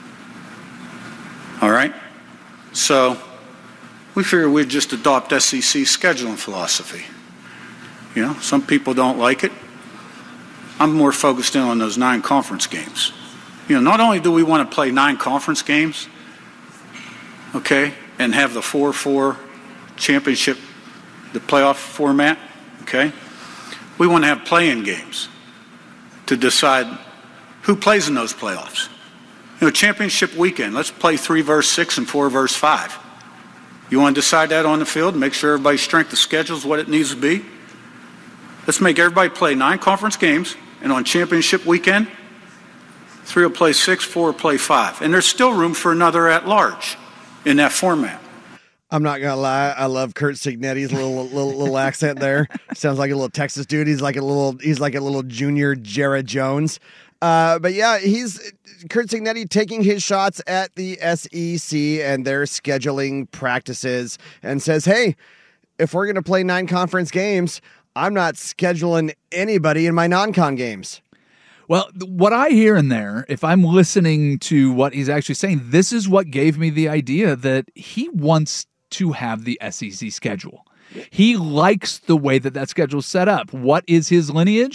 All right? So we figured we'd just adopt S E C scheduling philosophy. You know, some people don't like it. I'm more focused in on those nine conference games. You know, not only do we want to play nine conference games, okay, and have the four four championship, the playoff format, okay, we want to have play-in games to decide who plays in those playoffs. You know, championship weekend, let's play three versus six and four versus five. You want to decide that on the field and make sure everybody's strength of schedule is what it needs to be? Let's make everybody play nine conference games, and on championship weekend, three will play six, four will play five. And there's still room for another at-large in that format. I'm not gonna lie, I love Kurt Signetti's little little, little accent there. Sounds like a little Texas dude. He's like a little he's like a little junior Jared Jones. Uh, but yeah, he's Kurt Signetti taking his shots at the S E C and their scheduling practices and says, hey, if we're gonna play nine conference games, I'm not scheduling anybody in my non-con games. Well, th- what I hear in there, if I'm listening to what he's actually saying, this is what gave me the idea that he wants to have the S E C schedule. He likes the way that that schedule's set up. What is his lineage?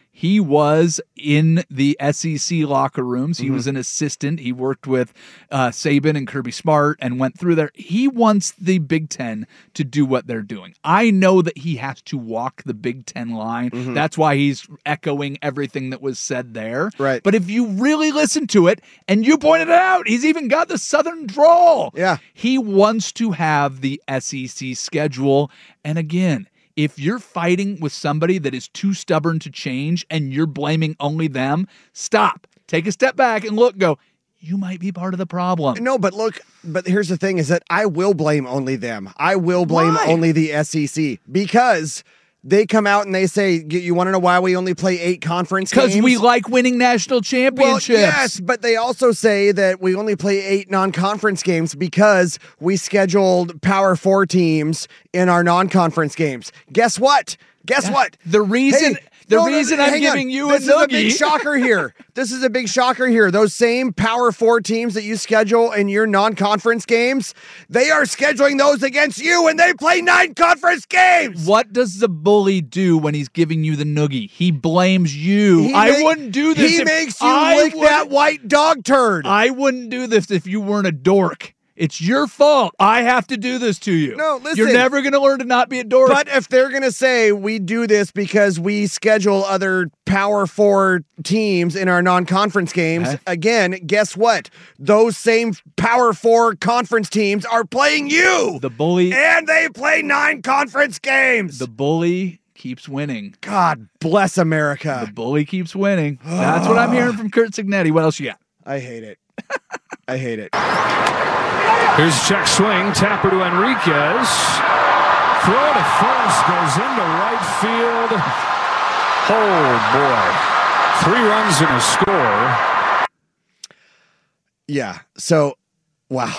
He was in the S E C locker rooms. He Mhm. was an assistant. He worked with uh, Saban and Kirby Smart and went through there. He wants the Big Ten to do what they're doing. I know that he has to walk the Big Ten line. Mhm. That's why he's echoing everything that was said there. Right. But if you really listen to it, and you pointed it out, he's even got the Southern drawl. Yeah. He wants to have the S E C schedule. And again, if you're fighting with somebody that is too stubborn to change and you're blaming only them, stop. Take a step back and look, go, you might be part of the problem. No, but look, but here's the thing is that I will blame only them. I will blame Why? only the S E C because they come out and they say, you want to know why we only play eight conference games? Because we like winning national Well, championships. yes, but they also say that we only play eight non-conference games because we scheduled Power Four teams in our non-conference games. Guess what? Guess what? The reason Hey, the no, no, reason no, I'm hang on. giving you this a is a big noogie- shocker here. This is a big shocker here. Those same Power Four teams that you schedule in your non-conference games, they are scheduling those against you, and they play nine conference games. What does the bully do when he's giving you the noogie? He blames you. He I make- wouldn't do this. He if- makes you I lick wouldn't- that white dog turd. I wouldn't do this if you weren't a dork. It's your fault. I have to do this to you. No, listen. You're never going to learn to not be a dork. But if they're going to say we do this because we schedule other Power Four teams in our non-conference games, Okay. again, guess what? Those same Power Four conference teams are playing you. The bully and they play nine conference games. The bully keeps winning. God bless America. The bully keeps winning. That's what I'm hearing from Kurt Signetti. What else you got? I hate it. I hate it. Here's a check swing. Tapper to Enriquez. Throw to first. Goes into right field. Oh, boy. Three runs and a score. Yeah. So, wow.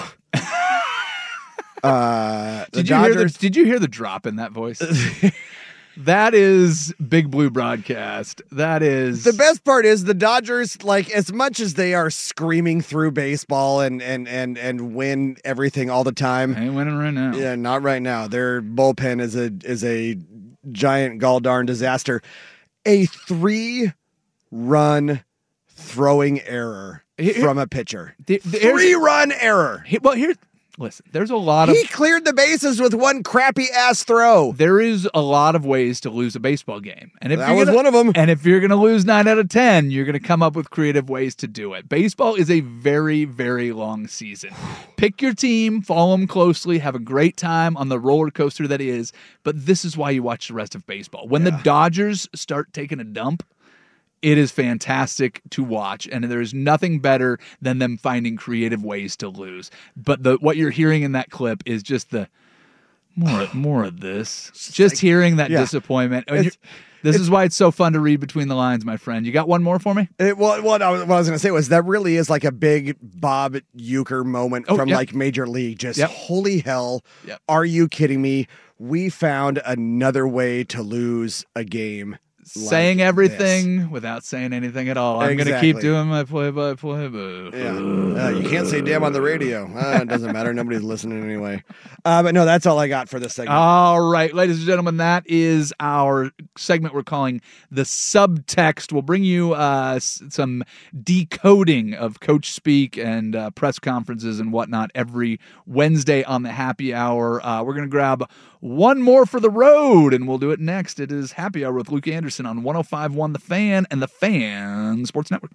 uh, the Did you hear the, Dodgers. Did you hear the drop in that voice? That is Big Blue Broadcast. That is The best part is the Dodgers, like as much as they are screaming through baseball and and and and win everything all the time. Ain't winning right now. Yeah, not right now. Their bullpen is a is a giant gall darn disaster. A three run throwing error Here- from a pitcher. The- the- here's- Three run error. He- well, here, listen. There's a lot of He cleared the bases with one crappy ass throw. there is a lot of ways to lose a baseball game, and if That you're was gonna, one of 'em. And if you're going to lose nine out of ten, you're going to come up with creative ways to do it. Baseball is a very, very long season. Pick your team, follow them closely, have a great time on the roller coaster that is. But this is why you watch the rest of baseball. When the Dodgers start taking a dump, it is fantastic to watch, and there is nothing better than them finding creative ways to lose. But the what you're hearing in that clip is just the more more of this. Just hearing that yeah. disappointment. And It's- you're- this is why it's so fun to read between the lines, my friend. You got one more for me? It, well, what I was, what I was going to say was that really is like a big Bob Uecker moment Oh, from yep. like Major League. Just Yep. holy hell, Yep. are you kidding me? We found another way to lose a game. Saying like everything this. without saying anything at all. I'm going to Exactly. keep doing my play-by-play. Boo. Yeah, uh, you can't say damn on the radio. Uh, it doesn't matter. Nobody's listening anyway. Uh, but no, that's all I got for this segment. All right, ladies and gentlemen, that is our segment we're calling the subtext. We'll bring you uh, s- some decoding of coach speak and uh, press conferences and whatnot every Wednesday on the happy hour. Uh, we're going to grab one more for the road, and we'll do it next. It is Happy Hour with Luke Anderson on one oh five point one The Fan and the Fan Sports Network.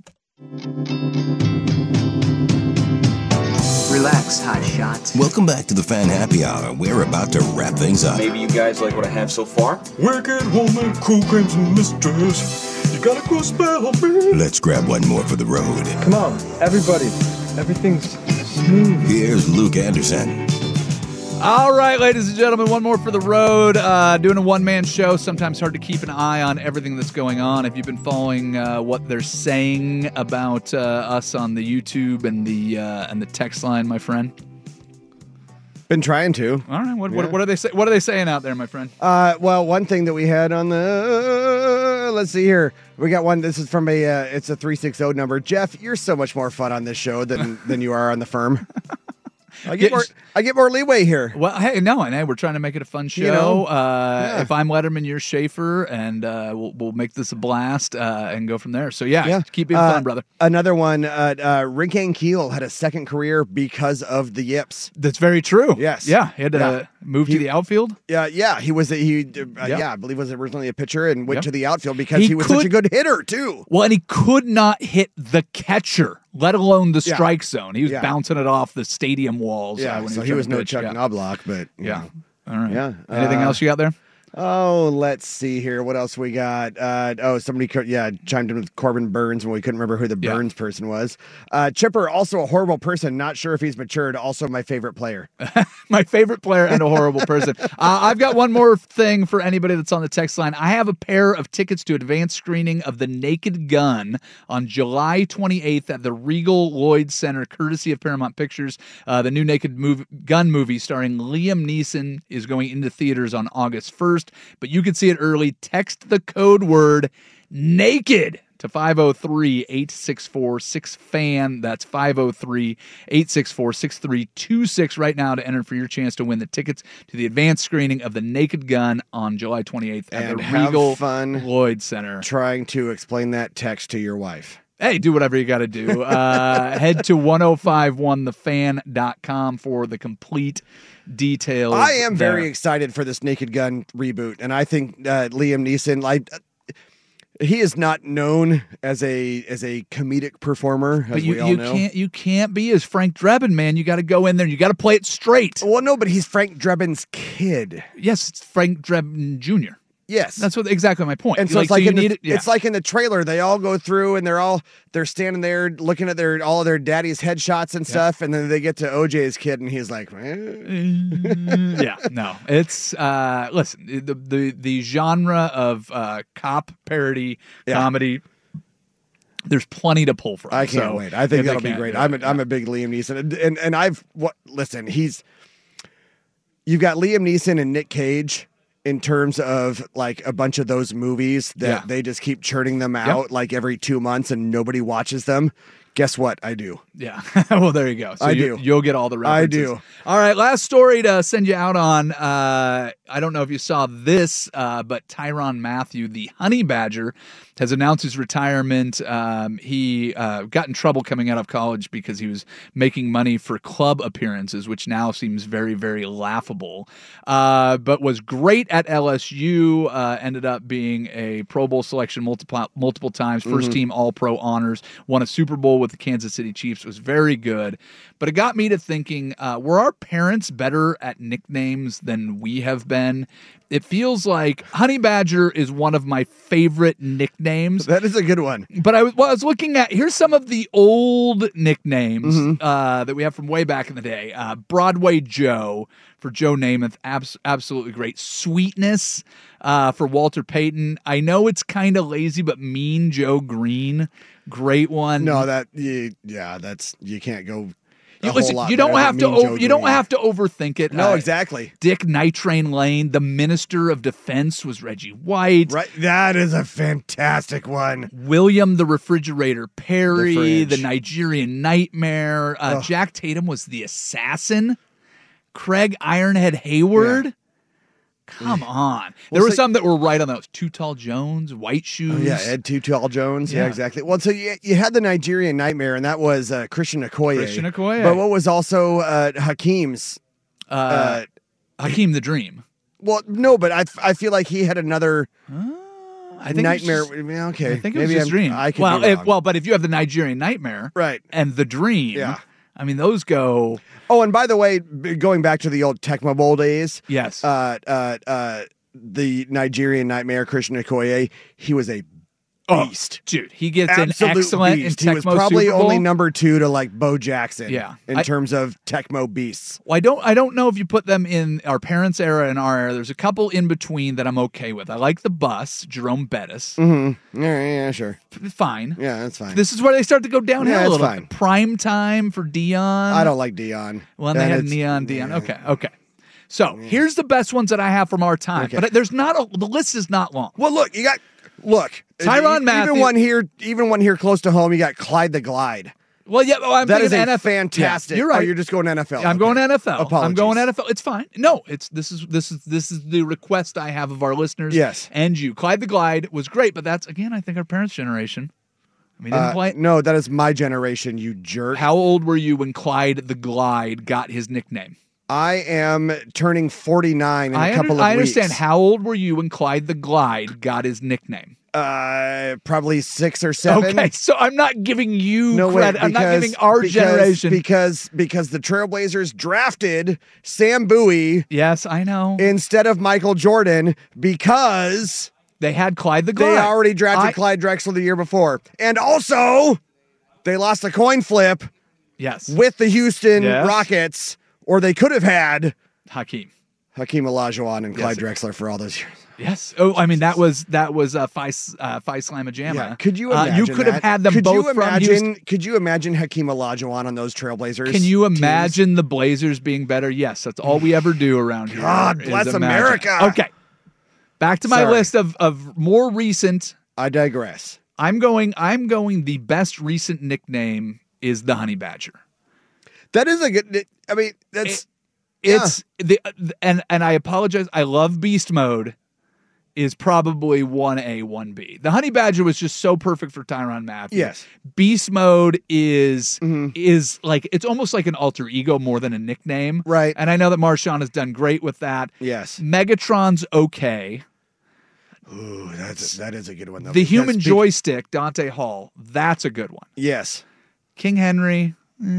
Relax, hot shot. Welcome back to the Fan Happy Hour. We're about to wrap things up. Maybe you guys like what I have so far? Wicked woman, cool creams and misters. You got a cool spell on me. Let's grab one more for the road. Come on, everybody. Everything's smooth. Here's Luke Anderson. All right, ladies and gentlemen, one more for the road. Uh, doing a one-man show. Sometimes hard to keep an eye on everything that's going on. If you've been following uh, what they're saying about uh, us on the YouTube and the uh, and the text line, my friend. Been trying to. All right, what, Yeah. what, what are they say, What are they saying out there, my friend? Uh, well, one thing that we had on the, uh, let's see here. We got one. This is from a, uh, it's a three six zero number. Jeff, you're so much more fun on this show than, than you are on the firm. I get more. I get more leeway here. Well, hey, no, and hey, we're trying to make it a fun show. You know, uh, yeah. If I'm Letterman, you're Schaefer, and uh, we'll we'll make this a blast uh, and go from there. So yeah, Yeah. keep it Uh, fun, brother. Another one. Uh, uh, Rinkane Keel had a second career because of the yips. That's very true. Yes. Yeah, he had to Yeah. move He- to the outfield. Yeah, yeah. He was. A, he. Uh, Yep. Yeah, I believe was originally a pitcher and went Yep. to the outfield because He he, was such a could- good hitter too. Well, and he could not hit the catcher, let alone the Yeah. strike zone. He was Yeah. bouncing it off the stadium walls. Yeah, uh, when so he he was, was trying no to pitch. Chuck Yeah. Knobloch, but you Yeah. know. All right. Yeah. Anything Uh, else you got there? Oh, let's see here. What else we got? Uh, oh, somebody, co- yeah, chimed in with Corbin Burns when we couldn't remember who the Yeah. Burns person was. Uh, Chipper, also a horrible person. Not sure if he's matured. Also, my favorite player. My favorite player and a horrible person. Uh, I've got one more thing for anybody that's on the text line. I have a pair of tickets to advanced screening of The Naked Gun on July twenty-eighth at the Regal Lloyd Center, courtesy of Paramount Pictures. Uh, the new Naked mov- Gun movie starring Liam Neeson is going into theaters on August first, but you can see it early. Text the code word NAKED to five oh three, eight six four, six FAN. That's five oh three, eight six four, six three two six right now to enter for your chance to win the tickets to the advanced screening of The Naked Gun on July twenty-eighth at And the have Regal fun Lloyd Center. Trying to explain that text to your wife. Hey, do whatever you got to do. Uh, head to ten fifty-one the fan dot com for the complete details. I am there. very excited for this Naked Gun reboot, and I think uh, Liam Neeson, like, he is not known as a as a comedic performer, as But you, we all you know. can't you can't be as Frank Drebin, man. You got to go in there. You got to play it straight. Well, no, but he's Frank Drebin's kid. Yes, it's Frank Drebin Junior Yes, That's what exactly my point. And so it's so like you in the, need it- yeah. it's like in the trailer, they all go through and they're all they're standing there looking at their all of their daddy's headshots and stuff, and then they get to O J's kid, and he's like, eh. yeah, no, it's uh, listen, the the the genre of uh, cop parody Yeah. comedy. There's plenty to pull from. I can't so wait. I think if they that'll be can't great. do I'm it, a, I'm a big Liam Neeson, and and, and I've what? Listen, he's you've got Liam Neeson and Nick Cage. In terms of like a bunch of those movies that Yeah. they just keep churning them out Yep. like every two months and nobody watches them. Guess what? I do. Yeah. Well, there you go. So I you, do. You'll get all the I references. do. All right. Last story to send you out on. Uh, I don't know if you saw this, uh, but Tyrann Mathieu, the honey badger, has announced his retirement. Um, he uh, got in trouble coming out of college because he was making money for club appearances, which now seems very, very laughable. Uh, but was great at L S U. Uh, ended up being a Pro Bowl selection multiple multiple times. First Mhm. team All Pro honors. Won a Super Bowl with the Kansas City Chiefs. Was very good. But it got me to thinking: uh, were our parents better at nicknames than we have been? It feels like Honey Badger is one of my favorite nicknames. That is a good one. But I was, well, I was looking at, here's some of the old nicknames Mhm. uh, that we have from way back in the day. Uh, Broadway Joe for Joe Namath, abs- absolutely great. Sweetness uh, for Walter Payton. I know it's kind of lazy, but Mean Joe Green, great one. No, that you, yeah, that's you can't go. a You, whole listen, lot you don't better have than to Mean Joe over, you don't Green. have to overthink it. No, Uh, exactly. Dick Nitrain Lane, the Minister of Defense was Reggie White. Right, that is a fantastic one. William the Refrigerator Perry, The the, Fridge. Nigerian Nightmare. Uh, Ugh. Jack Tatum was the assassin. Craig Ironhead Hayward. Come on. There Well, were so- some that were right on those. Too Tall Jones, White Shoes. Oh, yeah, Ed Too Tall Jones. Yeah. Yeah. exactly. Well, so you, you had the Nigerian Nightmare, and that was uh, Christian Okoye. Christian Okoye. But what was also uh, Hakeem's? Uh, Uh, Hakeem the Dream. well, no, but I, I feel like he had another I think it was Nightmare. just- yeah, okay, I think it maybe was just I'm- Dream. I could well, be if, wrong. well, but if you have the Nigerian Nightmare right, and the Dream, Yeah. I mean, those go. Oh, and by the way, b- going back to the old Tecmo Bowl days, Yes. uh, uh, uh, the Nigerian Nightmare, Christian Okoye, he was a Oh, beast. dude, he gets Absolute an excellent beast. in He was Tecmo probably Super Bowl. only number two to like Bo Jackson. Yeah. in I- terms of Tecmo beasts. Well, I don't. I don't know if you put them in our parents' era and our era. There's a couple in between that I'm okay with. I like the Bus, Jerome Bettis. Mm-hmm. Yeah, yeah, sure. Fine. Yeah, that's fine. This is where they start to go downhill Yeah, a it's little. fine. bit. Prime time for Dion. I don't like Dion. Well, and they And had it's- Neon Dion. Okay, okay. So here's the best ones that I have from our time. Okay. But there's not a. The list is not long. Well, look, you got look Tyrann e- Mathieu- Even one here, even one here close to home. You got Clyde the Glide. Well, yeah, well, I'm that is thinking a N F L. fantastic. Yeah, you're right. Oh, you're just going N F L. I'm Okay. going N F L. Apologies. I'm going N F L. It's fine. No, it's this is this is this is the request I have of our listeners. Yes. And you. Clyde the Glide was great, but that's again, I think our parents' generation. I mean, didn't Uh, play. no, that is my generation, you jerk. How old were you when Clyde the Glide got his nickname? I am turning forty-nine in a I, couple under, of I understand. weeks. How old were you when Clyde the Glide got his nickname? Uh, probably six or seven. Okay, so I'm not giving you No credit. wait, I'm not giving our because, generation because because the Trailblazers drafted Sam Bowie. Yes, I know. Instead of Michael Jordan because they had Clyde the Glide. They already drafted I, Clyde Drexler the year before, and also they lost a coin flip. Yes, with the Houston yes. Rockets, or they could have had Hakeem. Hakeem Olajuwon and Clyde yes. Drexler for all those years. Yes. Oh, I mean that was that was uh, Phi uh, Phi Slamma Jamma. Yeah. Could you uh, imagine you could that? have had them could both you from imagine, Houston. Could you imagine Hakeem Olajuwon on those Trailblazers? Can you teams? imagine the Blazers being better? Yes, that's all we ever do around here. God bless America. Okay. Back to my Sorry. list of of more recent. I digress. I'm going. I'm going. The best recent nickname is the Honey Badger. That is a good. I mean, that's. It, It's the and and I apologize. I love Beast Mode. Is probably one A, one B. The Honey Badger was just so perfect for Tyrann Mathieu. Yes. Beast Mode is mm-hmm. is like it's almost like an alter ego more than a nickname. Right. And I know that Marshawn has done great with that. Yes. Megatron's okay. Ooh, that's that is a good one though. The Human That's Joystick, Dante Hall, that's a good one. Yes. King Henry,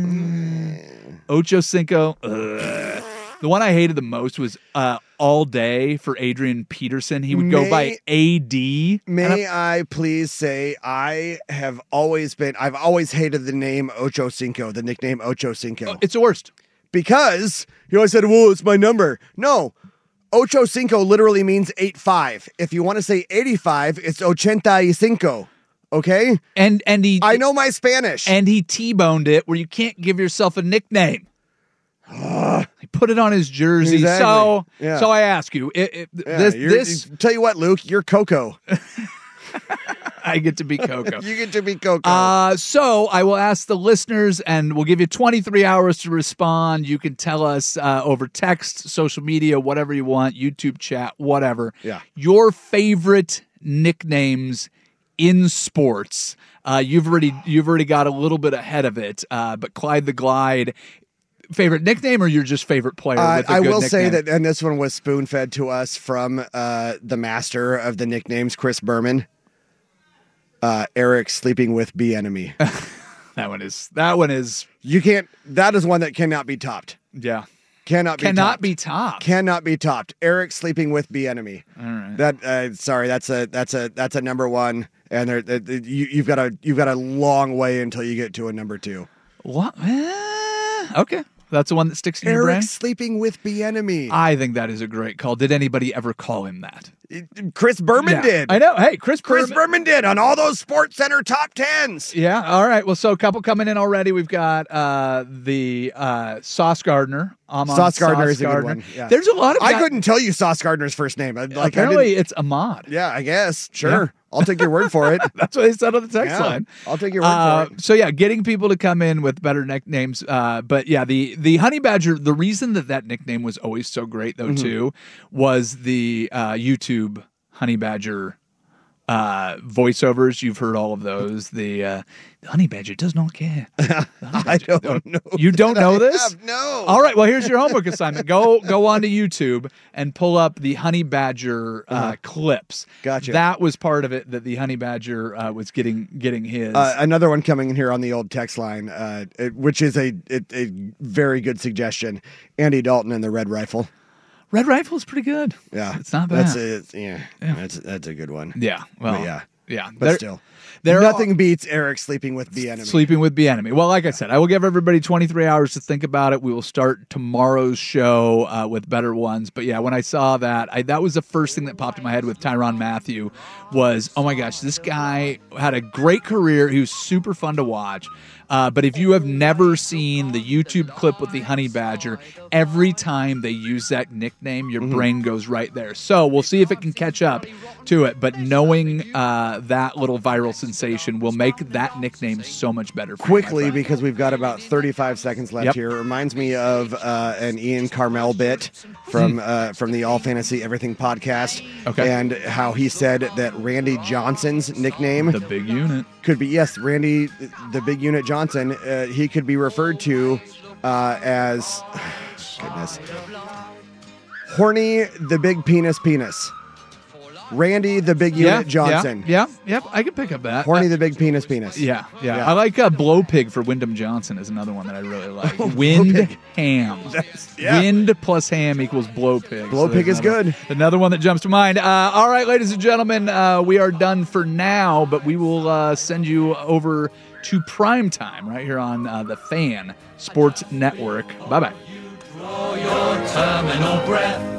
mm, Ocho Cinco. Ugh. The one I hated the most was uh, All Day for Adrian Peterson. He would May, go by A D. May I please say I have always been I've always hated the name Ocho Cinco, the nickname Ocho Cinco. Oh, it's the worst. Because he always said, well, it's my number. No. Ocho Cinco literally means eight five. If you want to say eighty-five, it's ochenta y cinco. Okay? And and he I know my Spanish. And he T-boned it where you can't give yourself a nickname. He put it on his jersey. Exactly. So yeah. so I ask you, it, it, yeah, this you're, this you, tell you what, Luke, you're Coco. I get to be Coco. You get to be Coco. Uh, so I will ask the listeners, and we'll give you twenty-three hours to respond. You can tell us uh, over text, social media, whatever you want, YouTube chat, whatever. Yeah. Your favorite nicknames in sports. Uh, you've already you've already got a little bit ahead of it, uh, but Clyde the Glide. Favorite nickname, or your just favorite player? Uh, with a I good will nickname? say that, and this one was spoon fed to us from uh, the master of the nicknames, Chris Berman. Uh, Eric sleeping with B enemy. that one is that one is you can't. That is one that cannot be topped. Yeah, cannot be cannot topped. be topped. Cannot be topped. Eric sleeping with B enemy. All right. That uh, sorry, that's a that's a that's a number one, and there uh, you, you've got a you've got a long way until you get to a number two. What? Eh, okay. That's the one that sticks in Eric your brain? sleeping with B enemy. I think that is a great call. Did anybody ever call him that? Chris Berman yeah, did. I know. Hey, Chris, Chris Berman. Berman did on all those Sports Center top tens. Yeah. All right. Well, so a couple coming in already. We've got uh, the uh, Sauce Gardner. Amon Sauce Gardner Sauce is a good Gardner. one. Yeah. There's a lot of. I guys- couldn't tell you Sauce Gardner's first name. Like, Apparently, I it's Ahmad. yeah, I guess. Sure. Yeah. I'll take your word for it. That's what they said on the text Yeah, line. I'll take your word Uh, for it. so yeah, getting people to come in with better nicknames. Uh, but yeah, the the Honey Badger. The reason that that nickname was always so great, though, Mm-hmm. too, was the uh, YouTube Honey Badger uh, voiceovers. You've heard all of those. The, uh, the Honey Badger does not care. I don't know. You don't know I this? have, no. All right. Well, here's your homework assignment. Go go onto YouTube and pull up the Honey Badger uh, Uh-huh. clips. Gotcha. That was part of it that the Honey Badger uh, was getting getting his. Uh, another one coming in here on the old text line, uh, it, which is a, it, a very good suggestion. Andy Dalton and the Red Rifle. Red Rifle is pretty good. Yeah, It's not bad. That's a, it's- yeah, Yeah. that's that's a good one. Yeah. Well. But yeah, Yeah. but There- still, there nothing beats Eric sleeping with B enemy. Sleeping with the enemy. Well, like I said, I will give everybody twenty-three hours to think about it. We will start tomorrow's show uh, with better ones. But yeah, when I saw that, I, that was the first thing that popped in my head with Tyrann Mathieu was, oh my gosh, this guy had a great career. He was super fun to watch. Uh, but if you have never seen the YouTube clip with the honey badger, every time they use that nickname, your Mm-hmm. brain goes right there. So we'll see if it can catch up to it. But knowing uh, that little viral sensation will make that nickname so much better. For you, my Quickly, friend. because we've got about thirty-five seconds left Yep. here. It reminds me of uh, an Ian Carmel bit from uh, from the All Fantasy Everything podcast. Okay. And how he said that Randy Johnson's nickname, the big unit, could be, yes, Randy, the big unit Johnson, uh, he could be referred to uh, as, goodness, Horny the Big Penis Penis. Randy the Big Unit yeah, Johnson. Yeah, yeah, yep, I can pick up that. Horny the Big Penis Penis. Yeah, yeah. Yeah. I like uh, Blow Pig for Wyndham Johnson is another one that I really like. Wind ham. yeah. Wind plus ham equals Blow Pig. Blow Pig there's is another- good. Another one that jumps to mind. Uh, all right, ladies and gentlemen, uh, we are done for now, but we will uh, send you over to prime time right here on uh, the Fan Sports Network. Bye-bye. Draw your terminal breath.